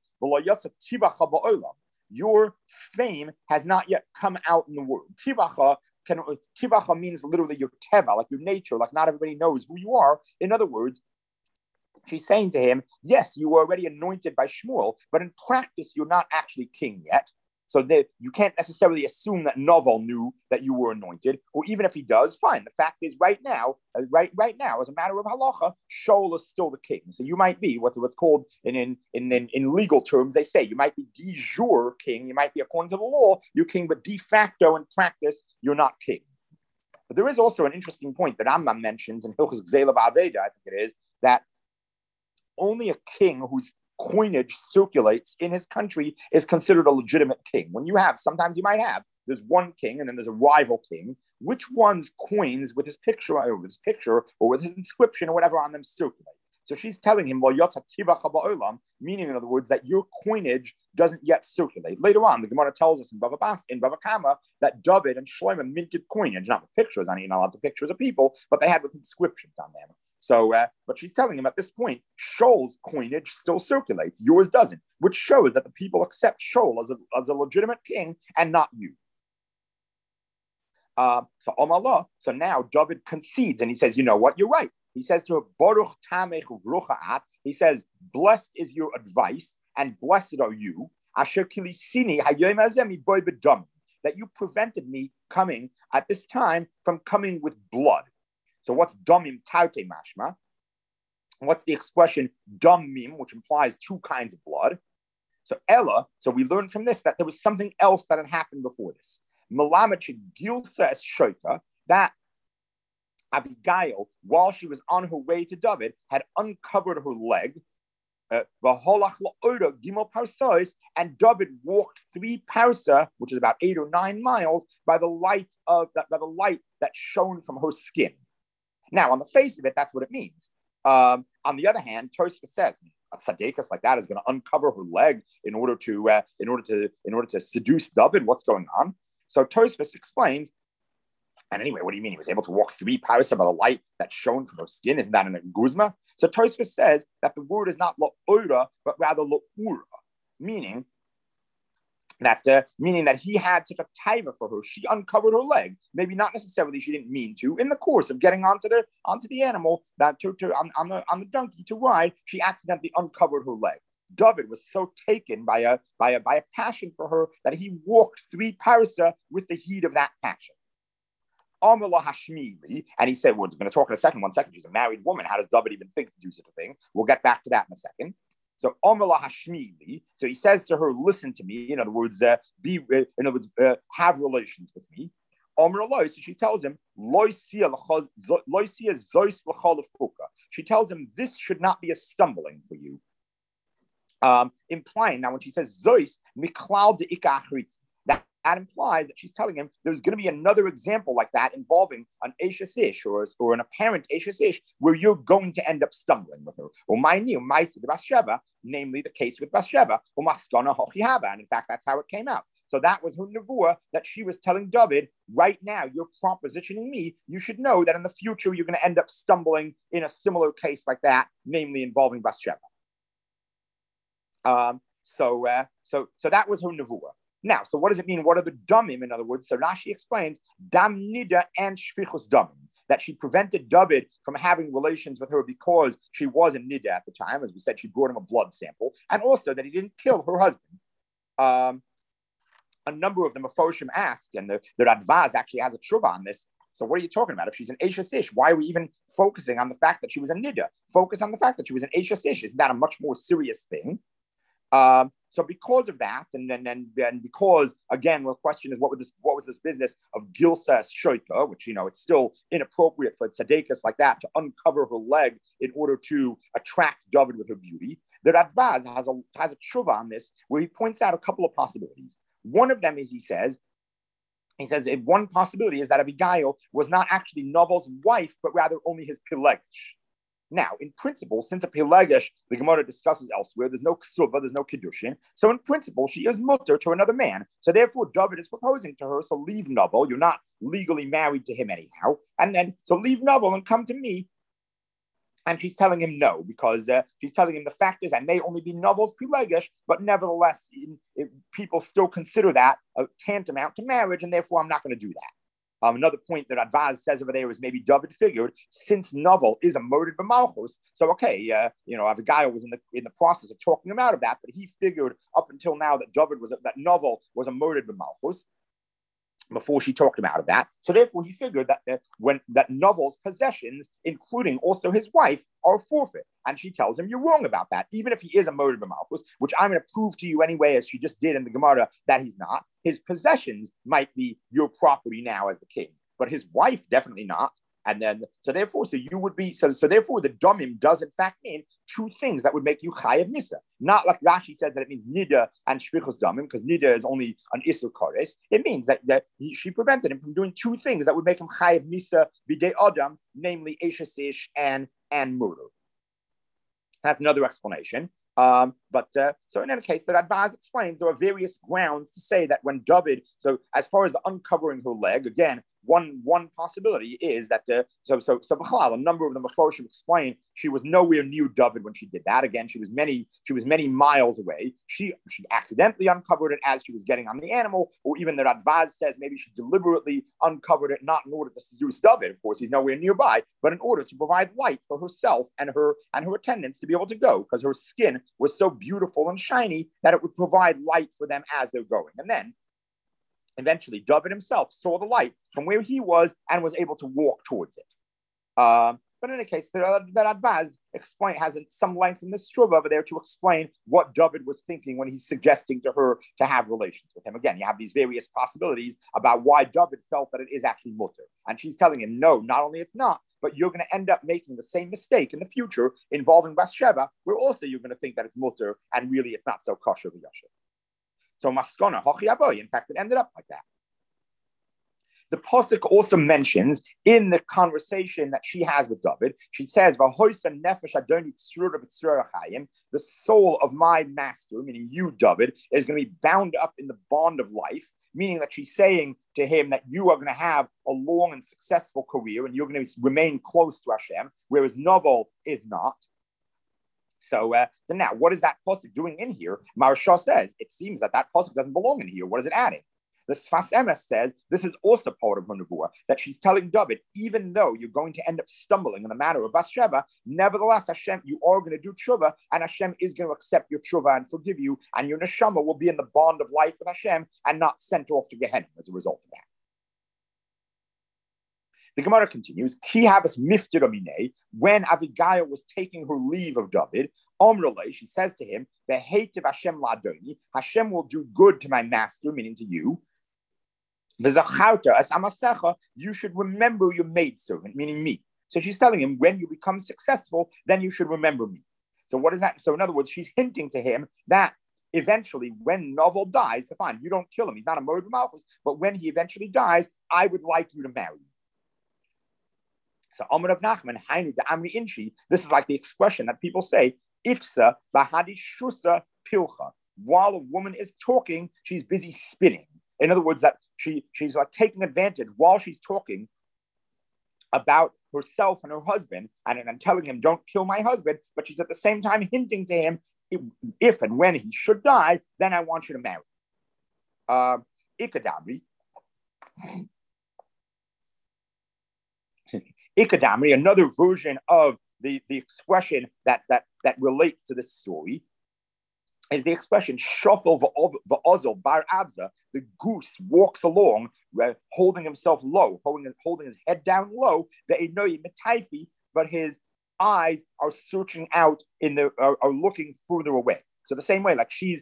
Your fame has not yet come out in the world. Tibacha means literally your teva, like your nature, like not everybody knows who you are. In other words, she's saying to him, yes, you were already anointed by Shmuel, but in practice, you're not actually king yet. So you can't necessarily assume that Naval knew that you were anointed, or even if he does, fine. The fact is, right now, as a matter of halacha, Shaul is still the king. So you might be what's called in legal terms. They say you might be de jure king. You might be, according to the law, you're king, but de facto in practice, you're not king. But there is also an interesting point that Rambam mentions in Hilchos Gzela Ba'aveda, I think it is, that only a king whose coinage circulates in his country is considered a legitimate king. Sometimes you might have, there's one king and then there's a rival king. Which one's coins with his picture or with his inscription or whatever on them circulate? So she's telling him, meaning in other words, that your coinage doesn't yet circulate. Later on, the Gemara tells us in Bava Kama that David and Shlomo minted coinage, not with pictures, not lots of pictures of people, but they had with inscriptions on them. So, but she's telling him at this point, Shaul's coinage still circulates, yours doesn't, which shows that the people accept Shaul as a legitimate king and not you. So now David concedes and he says, you know what, you're right. He says to her, Baruch tamech uvruchaat. He says, blessed is your advice and blessed are you. Asher kilisini hayom hazeh miboy b'dam. That you prevented me coming at this time from coming with blood. So what's damim taute mashma? What's the expression damim, which implies 2 kinds of blood? So Ella, so we learned from this that there was something else that had happened before this. Melamed gilsa es shoita, that Abigail, while she was on her way to David, had uncovered her leg. And David walked 3 parsa, which is about 8 or 9 miles, by the light that shone from her skin. Now, on the face of it, that's what it means. On the other hand, Tosfos says a tzaddikus like that is going to uncover her leg in order to seduce David. What's going on? So Tosfos explains. And anyway, what do you mean? He was able to walk 3 parsa by the light that shone from her skin. Isn't that an guzma? So Tosfos says that the word is not la'ora, but rather la'ura, meaning That meaning that he had such a taiva for her, she uncovered her leg. Maybe not necessarily she didn't mean to. In the course of getting onto the animal that on the donkey to ride, she accidentally uncovered her leg. David was so taken by a passion for her that he walked 3 parsa with the heat of that passion. Amrullah Hashmili, and he said, we're going to talk in a second. 1 second, she's a married woman. How does David even think to do such a thing? We'll get back to that in a second. So Amrullah Hashmili, so he says to her, listen to me. In other words, have relations with me. Amrullah, so she tells him, she tells him, this should not be a stumbling for you. Implying now when she says zois miklal de ikachrit, that implies that she's telling him there's going to be another example like that involving an Eshes Ish or an apparent Eshes Ish where you're going to end up stumbling with her. Or Bathsheba, namely the case with Bathsheba, or Maskana Hochihaba, and in fact that's how it came out. So that was her nevuah that she was telling David, right now you're propositioning me. You should know that in the future you're going to end up stumbling in a similar case like that, namely involving Bathsheba. So that was her nevuah. Now, so what does it mean? What are the damim? In other words, so Rashi explains dam nida and shvichus damim, that she prevented David from having relations with her because she was a nida at the time. As we said, she brought him a blood sample, and also that he didn't kill her husband. A number of the Mefoshim ask, and the Radvaz actually has a tshuva on this. So what are you talking about? If she's an Eshes Ish, why are we even focusing on the fact that she was a nida? Focus on the fact that she was an Eshes Ish. Isn't that a much more serious thing? So because of that, and because again, the question is what was this business of Gilsa Shoika, which it's still inappropriate for tzaddikas like that to uncover her leg in order to attract David with her beauty. The Radvaz has a tshuva on this where he points out a couple of possibilities. One of them is he says one possibility is that Abigail was not actually Naval's wife, but rather only his pilegish. Now, in principle, since a Pelegesh, the Gemara discusses elsewhere, there's no ksuba, there's no kiddushin. So in principle, she is mutter to another man. So therefore, David is proposing to her, so leave Naval. You're not legally married to him anyhow. And then, so leave Naval and come to me. And she's telling him no, because she's telling him the fact is I may only be Naval's Pelegesh, but nevertheless, people still consider that a tantamount to marriage, and therefore I'm not going to do that. Another point that Advaz says over there is maybe David figured since Naval is a murdered b'malchus, so okay, Abigail was in the process of talking him out of that, but he figured up until now that that Naval was a murdered b'malchus before she talked him out of that. So therefore, he figured that that Naval's possessions, including also his wife, are forfeit. And she tells him, you're wrong about that. Even if he is a murdered b'malchus, which I'm going to prove to you anyway, as she just did in the Gemara, that he's not. His possessions might be your property now as the king, but his wife definitely not. And then, therefore the domim does in fact mean 2 things that would make you chayav nisa. Not like Rashi said that it means nida and shvichus domim, because nida is only an isur kores. It means that she prevented him from doing 2 things that would make him chayav nisa b'dei adam, namely eshes ish and murder. That's another explanation. So in any case, the Radvaz explains there are various grounds to say that when David, so as far as the uncovering her leg, again, one possibility is that a number of the Mefoshim explain she was nowhere near David when she did that. Again, she was many miles away. She accidentally uncovered it as she was getting on the animal, or even the Radvaz says maybe she deliberately uncovered it not in order to seduce David. Of course, he's nowhere nearby, but in order to provide light for herself and her attendants to be able to go, because her skin was so beautiful and shiny that it would provide light for them as they're going. And then eventually, David himself saw the light from where he was and was able to walk towards it. But in any case, the Radvaz has some length in the Struva over there to explain what David was thinking when he's suggesting to her to have relations with him. Again, you have these various possibilities about why David felt that it is actually mutter. And she's telling him, no, not only it's not, but you're going to end up making the same mistake in the future involving Bathsheba, where also you're going to think that it's mutter and really it's not so kosher v'yasher. So maskona hochiaboy. In fact, it ended up like that. The Pasuk also mentions in the conversation that she has with David, she says, the soul of my master, meaning you, David, is going to be bound up in the bond of life, meaning that she's saying to him that you are going to have a long and successful career and you're going to remain close to Hashem, whereas Naval is not. So now, what is that pasuk doing in here? Maharsha says it seems that pasuk doesn't belong in here. What is it adding? The Sfas Emes says this is also part of her nevuah, that she's telling David, even though you're going to end up stumbling in the manner of Bathsheba, nevertheless, Hashem, you are going to do tshuva, and Hashem is going to accept your tshuva and forgive you, and your neshama will be in the bond of life with Hashem and not sent off to Gehenna as a result of that. The Gemara continues, Ki habas miftir aminei, when Abigail was taking her leave of David, Omrele, she says to him, the hate of Hashem ladoni, Hashem will do good to my master, meaning to you. V'zacharta as amasecha, you should remember your maidservant, meaning me. So she's telling him, when you become successful, then you should remember me. So what is that? So in other words, she's hinting to him that eventually, when Novel dies, so fine, you don't kill him, he's not a murder malchus, but when he eventually dies, I would like you to marry me. So Amar of Nachman, Hainu the Amri Inchi, this is like the expression that people say, Itza bahadishusa pilcha. While a woman is talking, she's busy spinning. In other words, that she's like taking advantage while she's talking about herself and her husband and telling him, don't kill my husband, but she's at the same time hinting to him, if and when he should die, then I want you to marry. Ikadabri. Ikadamri, another version of the expression that relates to this story, is the expression shofel va'ozol bar abza. The goose walks along, holding himself low, holding his head down low. But his eyes are searching out are looking further away. So the same way, like she's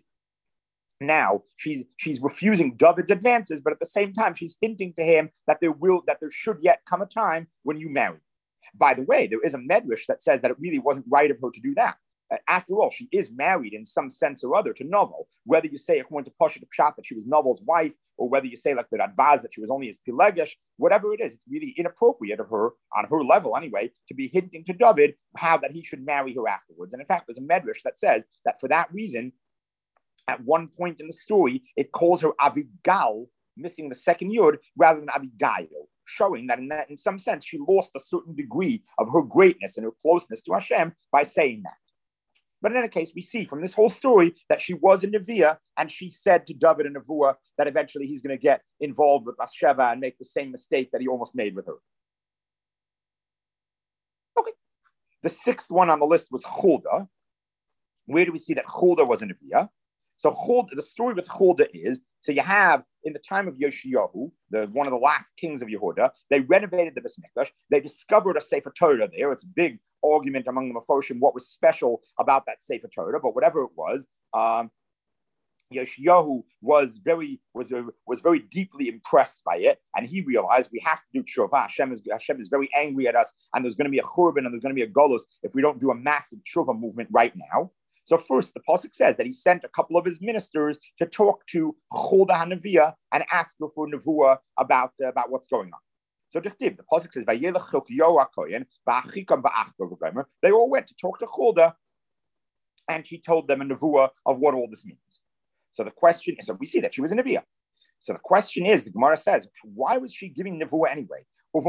refusing David's advances, but at the same time, she's hinting to him that there should yet come a time when you marry. By the way, there is a medrash that says that it really wasn't right of her to do that. After all, she is married in some sense or other to Novel. Whether you say according to Pashat Pshat that she was Novel's wife, or whether you say like the Radvaz that she was only his Pilegesh, whatever it is, it's really inappropriate of her, on her level anyway, to be hinting to David how that he should marry her afterwards. And in fact, there's a medrash that says that for that reason, at one point in the story, it calls her Avigal, missing the second yud, rather than Abigail, showing that in some sense she lost a certain degree of her greatness and her closeness to Hashem by saying that. But in any case, we see from this whole story that she was a Neviah, and she said to David and Nevuah that eventually he's going to get involved with Bathsheba and make the same mistake that he almost made with her. Okay. The sixth one on the list was Huldah. Where do we see that Huldah was a Neviah? So Huldah, the story with Huldah is, so you have, in the time of Yoshiyahu, one of the last kings of Yehuda, they renovated the Beis Mikdash. They discovered a Sefer Torah there. It's a big argument among the Mefoshim what was special about that Sefer Torah, but whatever it was, Yoshiyahu was very deeply impressed by it, and he realized we have to do tshuva. Hashem is very angry at us, and there's going to be a churban and there's going to be a golus if we don't do a massive tshuva movement right now. So first, the pasuk says that he sent a couple of his ministers to talk to Huldah HaNeviah and ask her for nevuah about what's going on. So the pasuk says, they all went to talk to Huldah, and she told them a nevuah of what all this means. So the question is, so we see that she was a neviah. So the question is, the Gemara says, why was she giving nevuah anyway?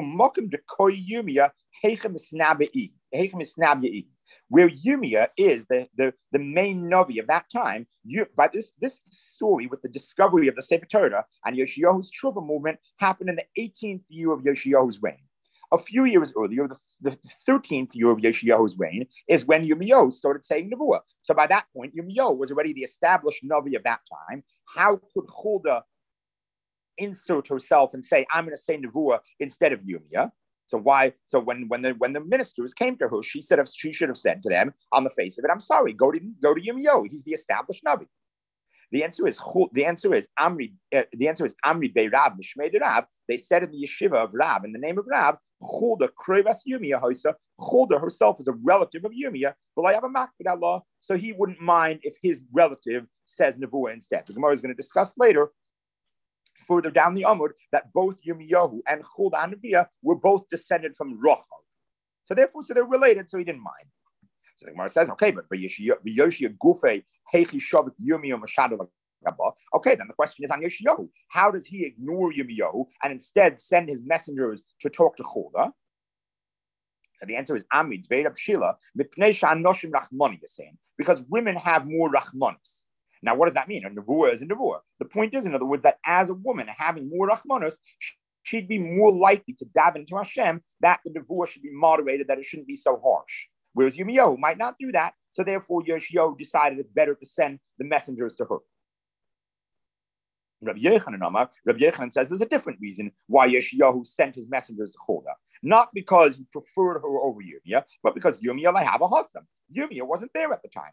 Where Yumia is the main Navi of that time, by this story with the discovery of the Sefer Torah and Yoshiyahu's Tshuva movement happened in the 18th year of Yoshiyahu's reign. A few years earlier, the 13th year of Yoshiyahu's reign is when Yirmiyahu started saying Nevuah. So by that point, Yirmiyahu was already the established Navi of that time. How could Huldah insert herself and say, I'm going to say Nevuah instead of Yirmiyah? So why? So when the ministers came to her, she should have said to them on the face of it, "I'm sorry, go to Yirmiyahu. He's the established Navi." The answer is Amri. The answer is Amri Bei Rab Mishmei de Rab. They said in the yeshiva of Rab, in the name of Rab, Huldah Krevas Yirmiyah Hoisa. Huldah herself is a relative of Yirmiyah, but I have a makbid Allah, so he wouldn't mind if his relative says Nevuah instead. The Gemara is going to discuss later, further down the Amud, that both Yirmiyahu and Huldah HaNeviah were both descended from Rochav. So therefore, they're related, so he didn't mind. So the Gemara says, okay, but V'yoshia Gufei Heichi Shavik Yirmiyah Mashadu. Okay, then the question is on Yoshiyahu. How does he ignore Yirmiyahu and instead send his messengers to talk to Huldah? So the answer is Amid Ve'Rab Shila Mipnei Sha'anoshim Rachmani, is saying, because women have more Rachmanis. Now, what does that mean? A nevuah is a nevuah. The point is, in other words, that as a woman having more Rachmanis, she'd be more likely to daven to Hashem, that the nevuah should be moderated, that it shouldn't be so harsh. Whereas Yirmiyahu might not do that, so therefore Yirmiyahu decided it's better to send the messengers to her. Rabbi Yochanan says there's a different reason why Yirmiyahu sent his messengers to Huldah. Not because he preferred her over Yirmiyah, but because Yirmiyah have a Hassam. Yirmiyah wasn't there at the time.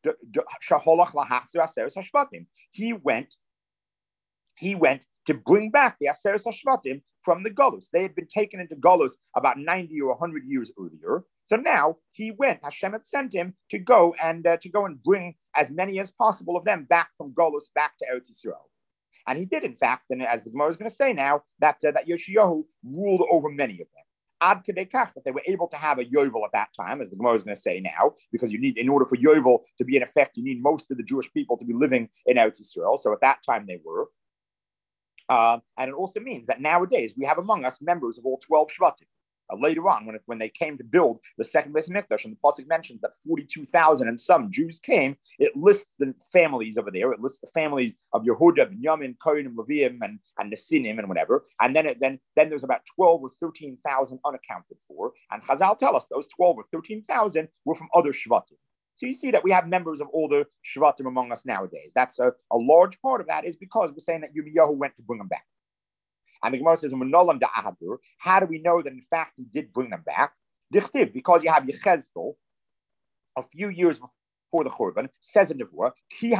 He went to bring back the Aseres HaShvatim from the Golus. They had been taken into Golus about 90 or 100 years earlier. So now he went, Hashem had sent him to go and bring as many as possible of them back from Golus back to Eretz Yisrael. And he did, in fact, and as the Gemara is going to say now, that Yoshiyahu ruled over many of them. Ad Kedei Kach, that they were able to have a Yovel at that time, as the Gemara is going to say now, because you need, in order for Yovel to be in effect, you need most of the Jewish people to be living in Eretz Yisrael. So at that time they were. And it also means that nowadays we have among us members of all 12 Shvatim. Later on, when they came to build the second Beis Hamikdash, and the pasuk mentions that 42,000 and some Jews came, it lists the families over there. It lists the families of Yehuda, Binyamin, Kohen, Leviim, and Nesinim, and whatever. And then there's about 12 or 13,000 unaccounted for. And Chazal tell us those 12 or 13,000 were from other Shvatim. So you see that we have members of all the Shvatim among us nowadays. That's a large part of that is because we're saying that Yirmiyahu went to bring them back. And the Gemara says, how do we know that in fact he did bring them back? Because you have Yechezkel, a few years before the Churban, says in Nevuah,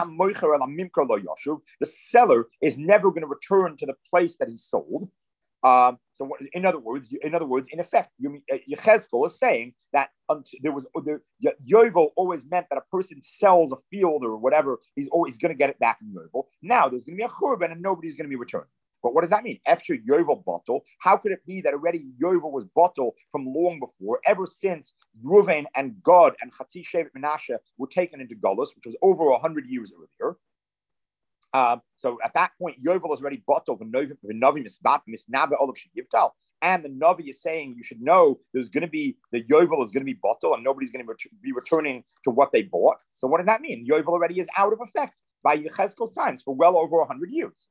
the seller is never going to return to the place that he sold. So in other words, in effect, Yechezkel is saying that Yovel always meant that a person sells a field or whatever, he's always going to get it back in Yovel. Now there's going to be a Churban and nobody's going to be returning. But what does that mean? After Yovel bottle, how could it be that already Yovel was bottled from long before, ever since Reuven and Gad and Chatzi Shevet Menashe were taken into Golus, which was over 100 years earlier? So at that point, Yovel was already bottled. And the Navi is saying you should know there's going to be, the Yovel is going to be bottled and nobody's going to be returning to what they bought. So what does that mean? Yovel already is out of effect by Yechezkel's times for well over 100 years.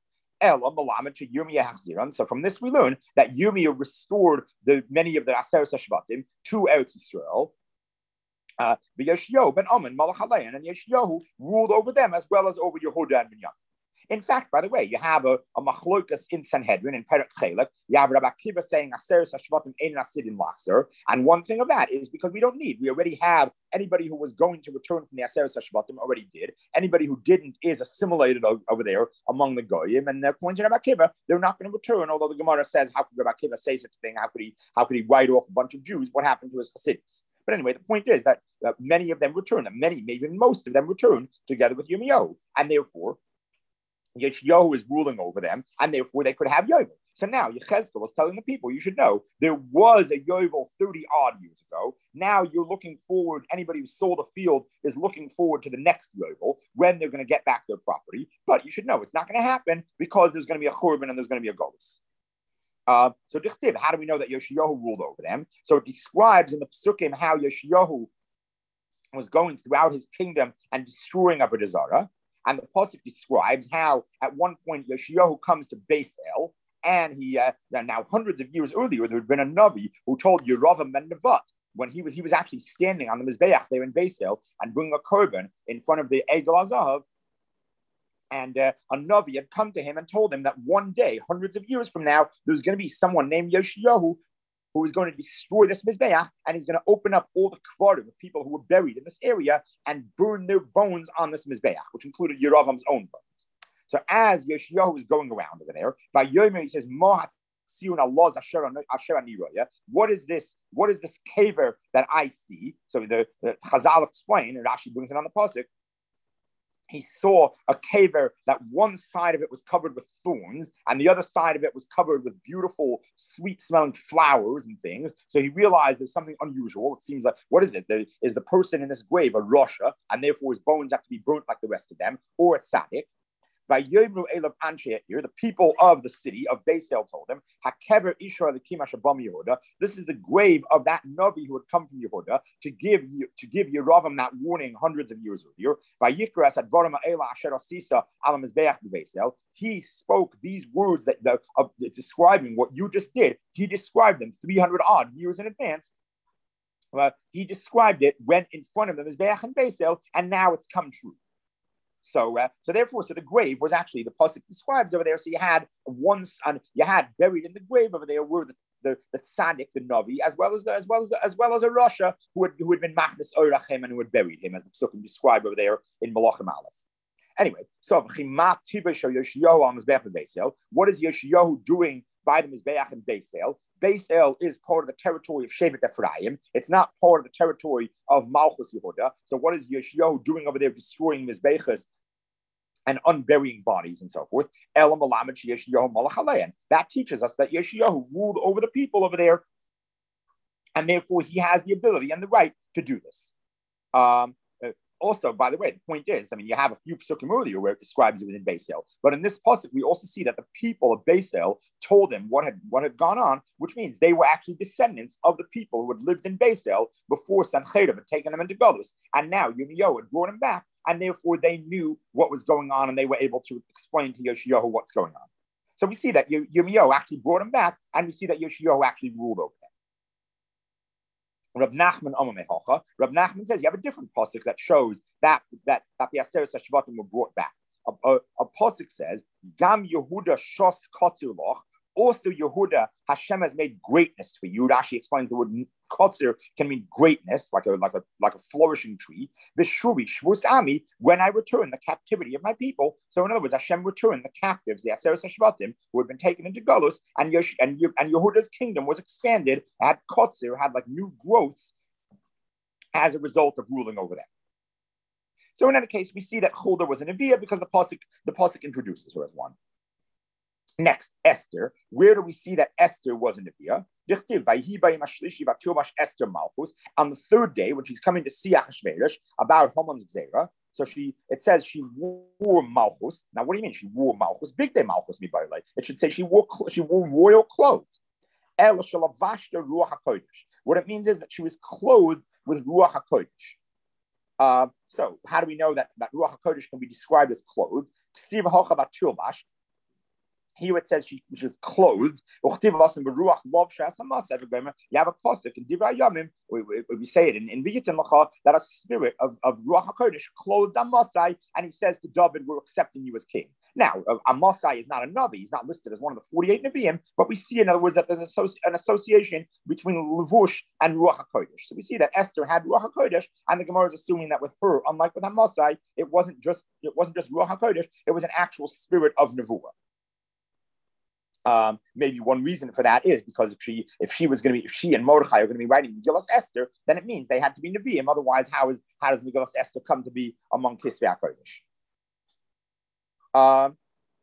So from this we learn that Yirmiyah restored many of the Aseres HaShvatim to Eretz Yisrael. Yeshiyahu ben Amen Malach Alein, and Yeshiyahu ruled over them as well as over Yehuda and Binyamin. In fact, by the way, you have a machlokas in Sanhedrin in Perek Chelek. You have Rabbi Akiva saying Aseres HaShvatim ein nasidim lachzer, and one thing of that is because we already have anybody who was going to return from the Aseres HaShvatim already did. Anybody who didn't is assimilated over there among the goyim, and according to Rabbi Akiva, they're not going to return. Although the Gemara says, how could Rabbi Akiva say such a thing? How could he write off a bunch of Jews? What happened to his Hasidus? But anyway, the point is that many of them return, and maybe even most of them return together with Yirmiyahu, and therefore Yeshiyahu is ruling over them, and therefore they could have Yovel. So now Yechezkel is telling the people, you should know there was a Yovel 30 odd years ago. Now you're looking forward, anybody who sold a field is looking forward to the next Yovel when they're going to get back their property. But you should know it's not going to happen because there's going to be a Churban and there's going to be a Golus. So Dichtiv, how do we know that Yeshiyahu ruled over them? So it describes in the Pesukim how Yeshiyahu was going throughout his kingdom and destroying Avodah Zarah. And the pasuk describes how at one point Yeshiyahu comes to Beis El, and he now hundreds of years earlier there had been a Navi who told Yeravam ben Nevat when he was actually standing on the Mizbeach there in Beis El and bringing a korban in front of the Egel HaZahav, and a Navi had come to him and told him that one day, hundreds of years from now, there's going to be someone named Yeshiyahu who is going to destroy this Mizbeach, and he's going to open up all the kvarim of people who were buried in this area and burn their bones on this Mizbeach, which included Yeravam's own bones. So as Yeshiyahu is going around over there, Vayomer, he says, what is this caver that I see? So the Chazal explain, and Rashi brings it on the pasuk. He saw a caver that one side of it was covered with thorns and the other side of it was covered with beautiful, sweet-smelling flowers and things. So he realized there's something unusual. It seems like, what is it? Is the person in this grave a Rasha, and therefore his bones have to be burnt like the rest of them, or a tzaddik? Vayomru elav anshe here, the people of the city of Beisel told him, Hakever Ishar lekim Hashabam Yehuda. This is the grave of that Navi who had come from Yehuda to give Yeravam that warning hundreds of years earlier. Vayikras advarim ela asher asisa alam mizbeach b'Beisel. He spoke these words that describing what you just did. He described them 300 odd years in advance. He described it, went in front of them as Be'ach and Beisel, and now it's come true. So therefore, the grave was actually the pasuk describes over there. So you had buried in the grave over there were the tzaddik, the navi, as well as a Rasha who had been machnas oirachem and who had buried him, as the psukim describe over there in Malachim Aleph. Anyway, so what is Yeshayahu doing by the Mizbeach and Beisel? Beisel is part of the territory of Shevet Ephraim. It's not part of the territory of Malchus Yehuda. So what is Yeshayahu doing over there, destroying Mizbeachas and unburying bodies and so forth? That teaches us that Yeshayahu ruled over the people over there, and therefore he has the ability and the right to do this. Also, by the way, the point is, you have a few psukim earlier where it describes it within Beisel, but in this pasuk we also see that the people of Beisel told him what had gone on, which means they were actually descendants of the people who had lived in Beisel before Sancheriv had taken them into Golus, and now Yirmiyahu had brought them back, and therefore they knew what was going on, and they were able to explain to Yeshayahu what's going on. So we see that Yirmiyahu actually brought them back, and we see that Yeshayahu actually ruled over them. Rab Nachman says you have a different pasuk that shows that the Aseret HaShvatim were brought back. A pasuk says, Gam Yehuda Shos Kotzir Loch. Also, Yehuda, Hashem has made greatness for you. Rashi explains the word kotzir can mean greatness, like a flourishing tree. V'shuri shvus ami, when I return the captivity of my people. So in other words, Hashem returned the captives, the Aseret HaShvatim, who had been taken into Golus, and Yehuda's kingdom was expanded, had kotzir, had like new growths as a result of ruling over them. So in any case, we see that Huldah was an Neviah because the pasuk introduces her as one. Next, Esther. Where do we see that Esther was in Neviah? On the third day, when she's coming to see Achashverosh about Haman's Gzera, so it says she wore Malchus. Now, what do you mean she wore Malchus? Big day Malchus, me by the way. It should say she wore royal clothes. What it means is that she was clothed with Ruach HaKodesh. So how do we know that Ruach HaKodesh can be described as clothed? Here it says she was clothed. You have a pasuk in Divrei Yamim. We say it in V'yitin L'cha that a spirit of Ruach HaKodesh clothed Amasai, and he says to David, "We're accepting you as king." Now, Amasai is not a Navi; he's not listed as one of the 48 Nevi'im, but we see, in other words, that there's an association between Levush and Ruach HaKodesh. So we see that Esther had Ruach HaKodesh, and the Gemara is assuming that with her, unlike with Amasai, it wasn't just Ruach HaKodesh; it was an actual spirit of Nevuah. Maybe one reason for that is because if she and Mordechai are going to be writing Megillas Esther, then it means they had to be Nevi'im. Otherwise, how does Megillas Esther come to be among Kisvei HaKodesh?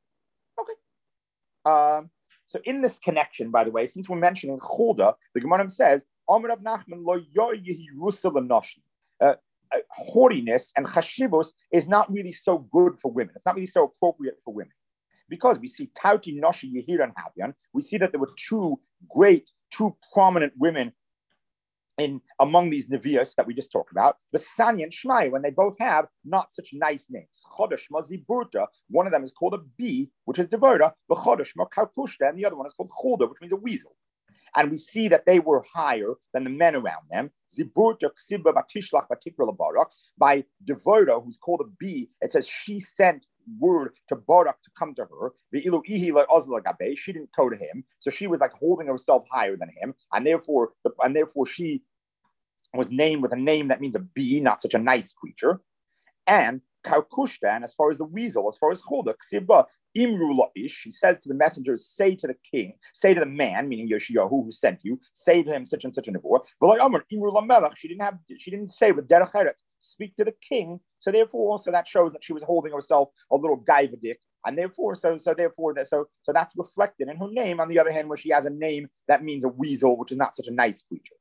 So in this connection, by the way, since we're mentioning Huldah, the Gemara says, Amar Rav Nachman lo yehi rusa l'noshim. Haughtiness and chashivos is not really so good for women. It's not really so appropriate for women. Because we see Tauti, Noshi, Yehir, and Habyan, we see that there were two prominent women among these Nevi'os that we just talked about, the Sanya and Shmai, when they both have not such nice names. Chodesh Maziburta, one of them is called a bee, which is Devorah, but Chodesh Karpushta, and the other one is called Huldah, which means a weasel. And we see that they were higher than the men around them. Ziburta Ksiba Batishlach Batikra Barak, by Devorah, who's called a bee, it says she sent word to Barak to come to her. She didn't go to him, so she was like holding herself higher than him, and therefore she was named with a name that means a bee, not such a nice creature. And Karkushta, and as far as the weasel, as far as Huldah, Ksiba Imru La'ish, he says to the messengers, say to the king, say to the man, meaning Yeshayahu who sent you, say to him such and such a nevuah. She didn't say with derech eretz, speak to the king. So therefore, also that shows that she was holding herself a little gaivadik, and therefore, so that's reflected in her name. On the other hand, where she has a name that means a weasel, which is not such a nice creature.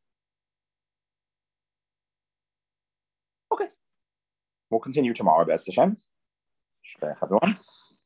Okay, we'll continue tomorrow, B'ez Hashem. Shkech everyone.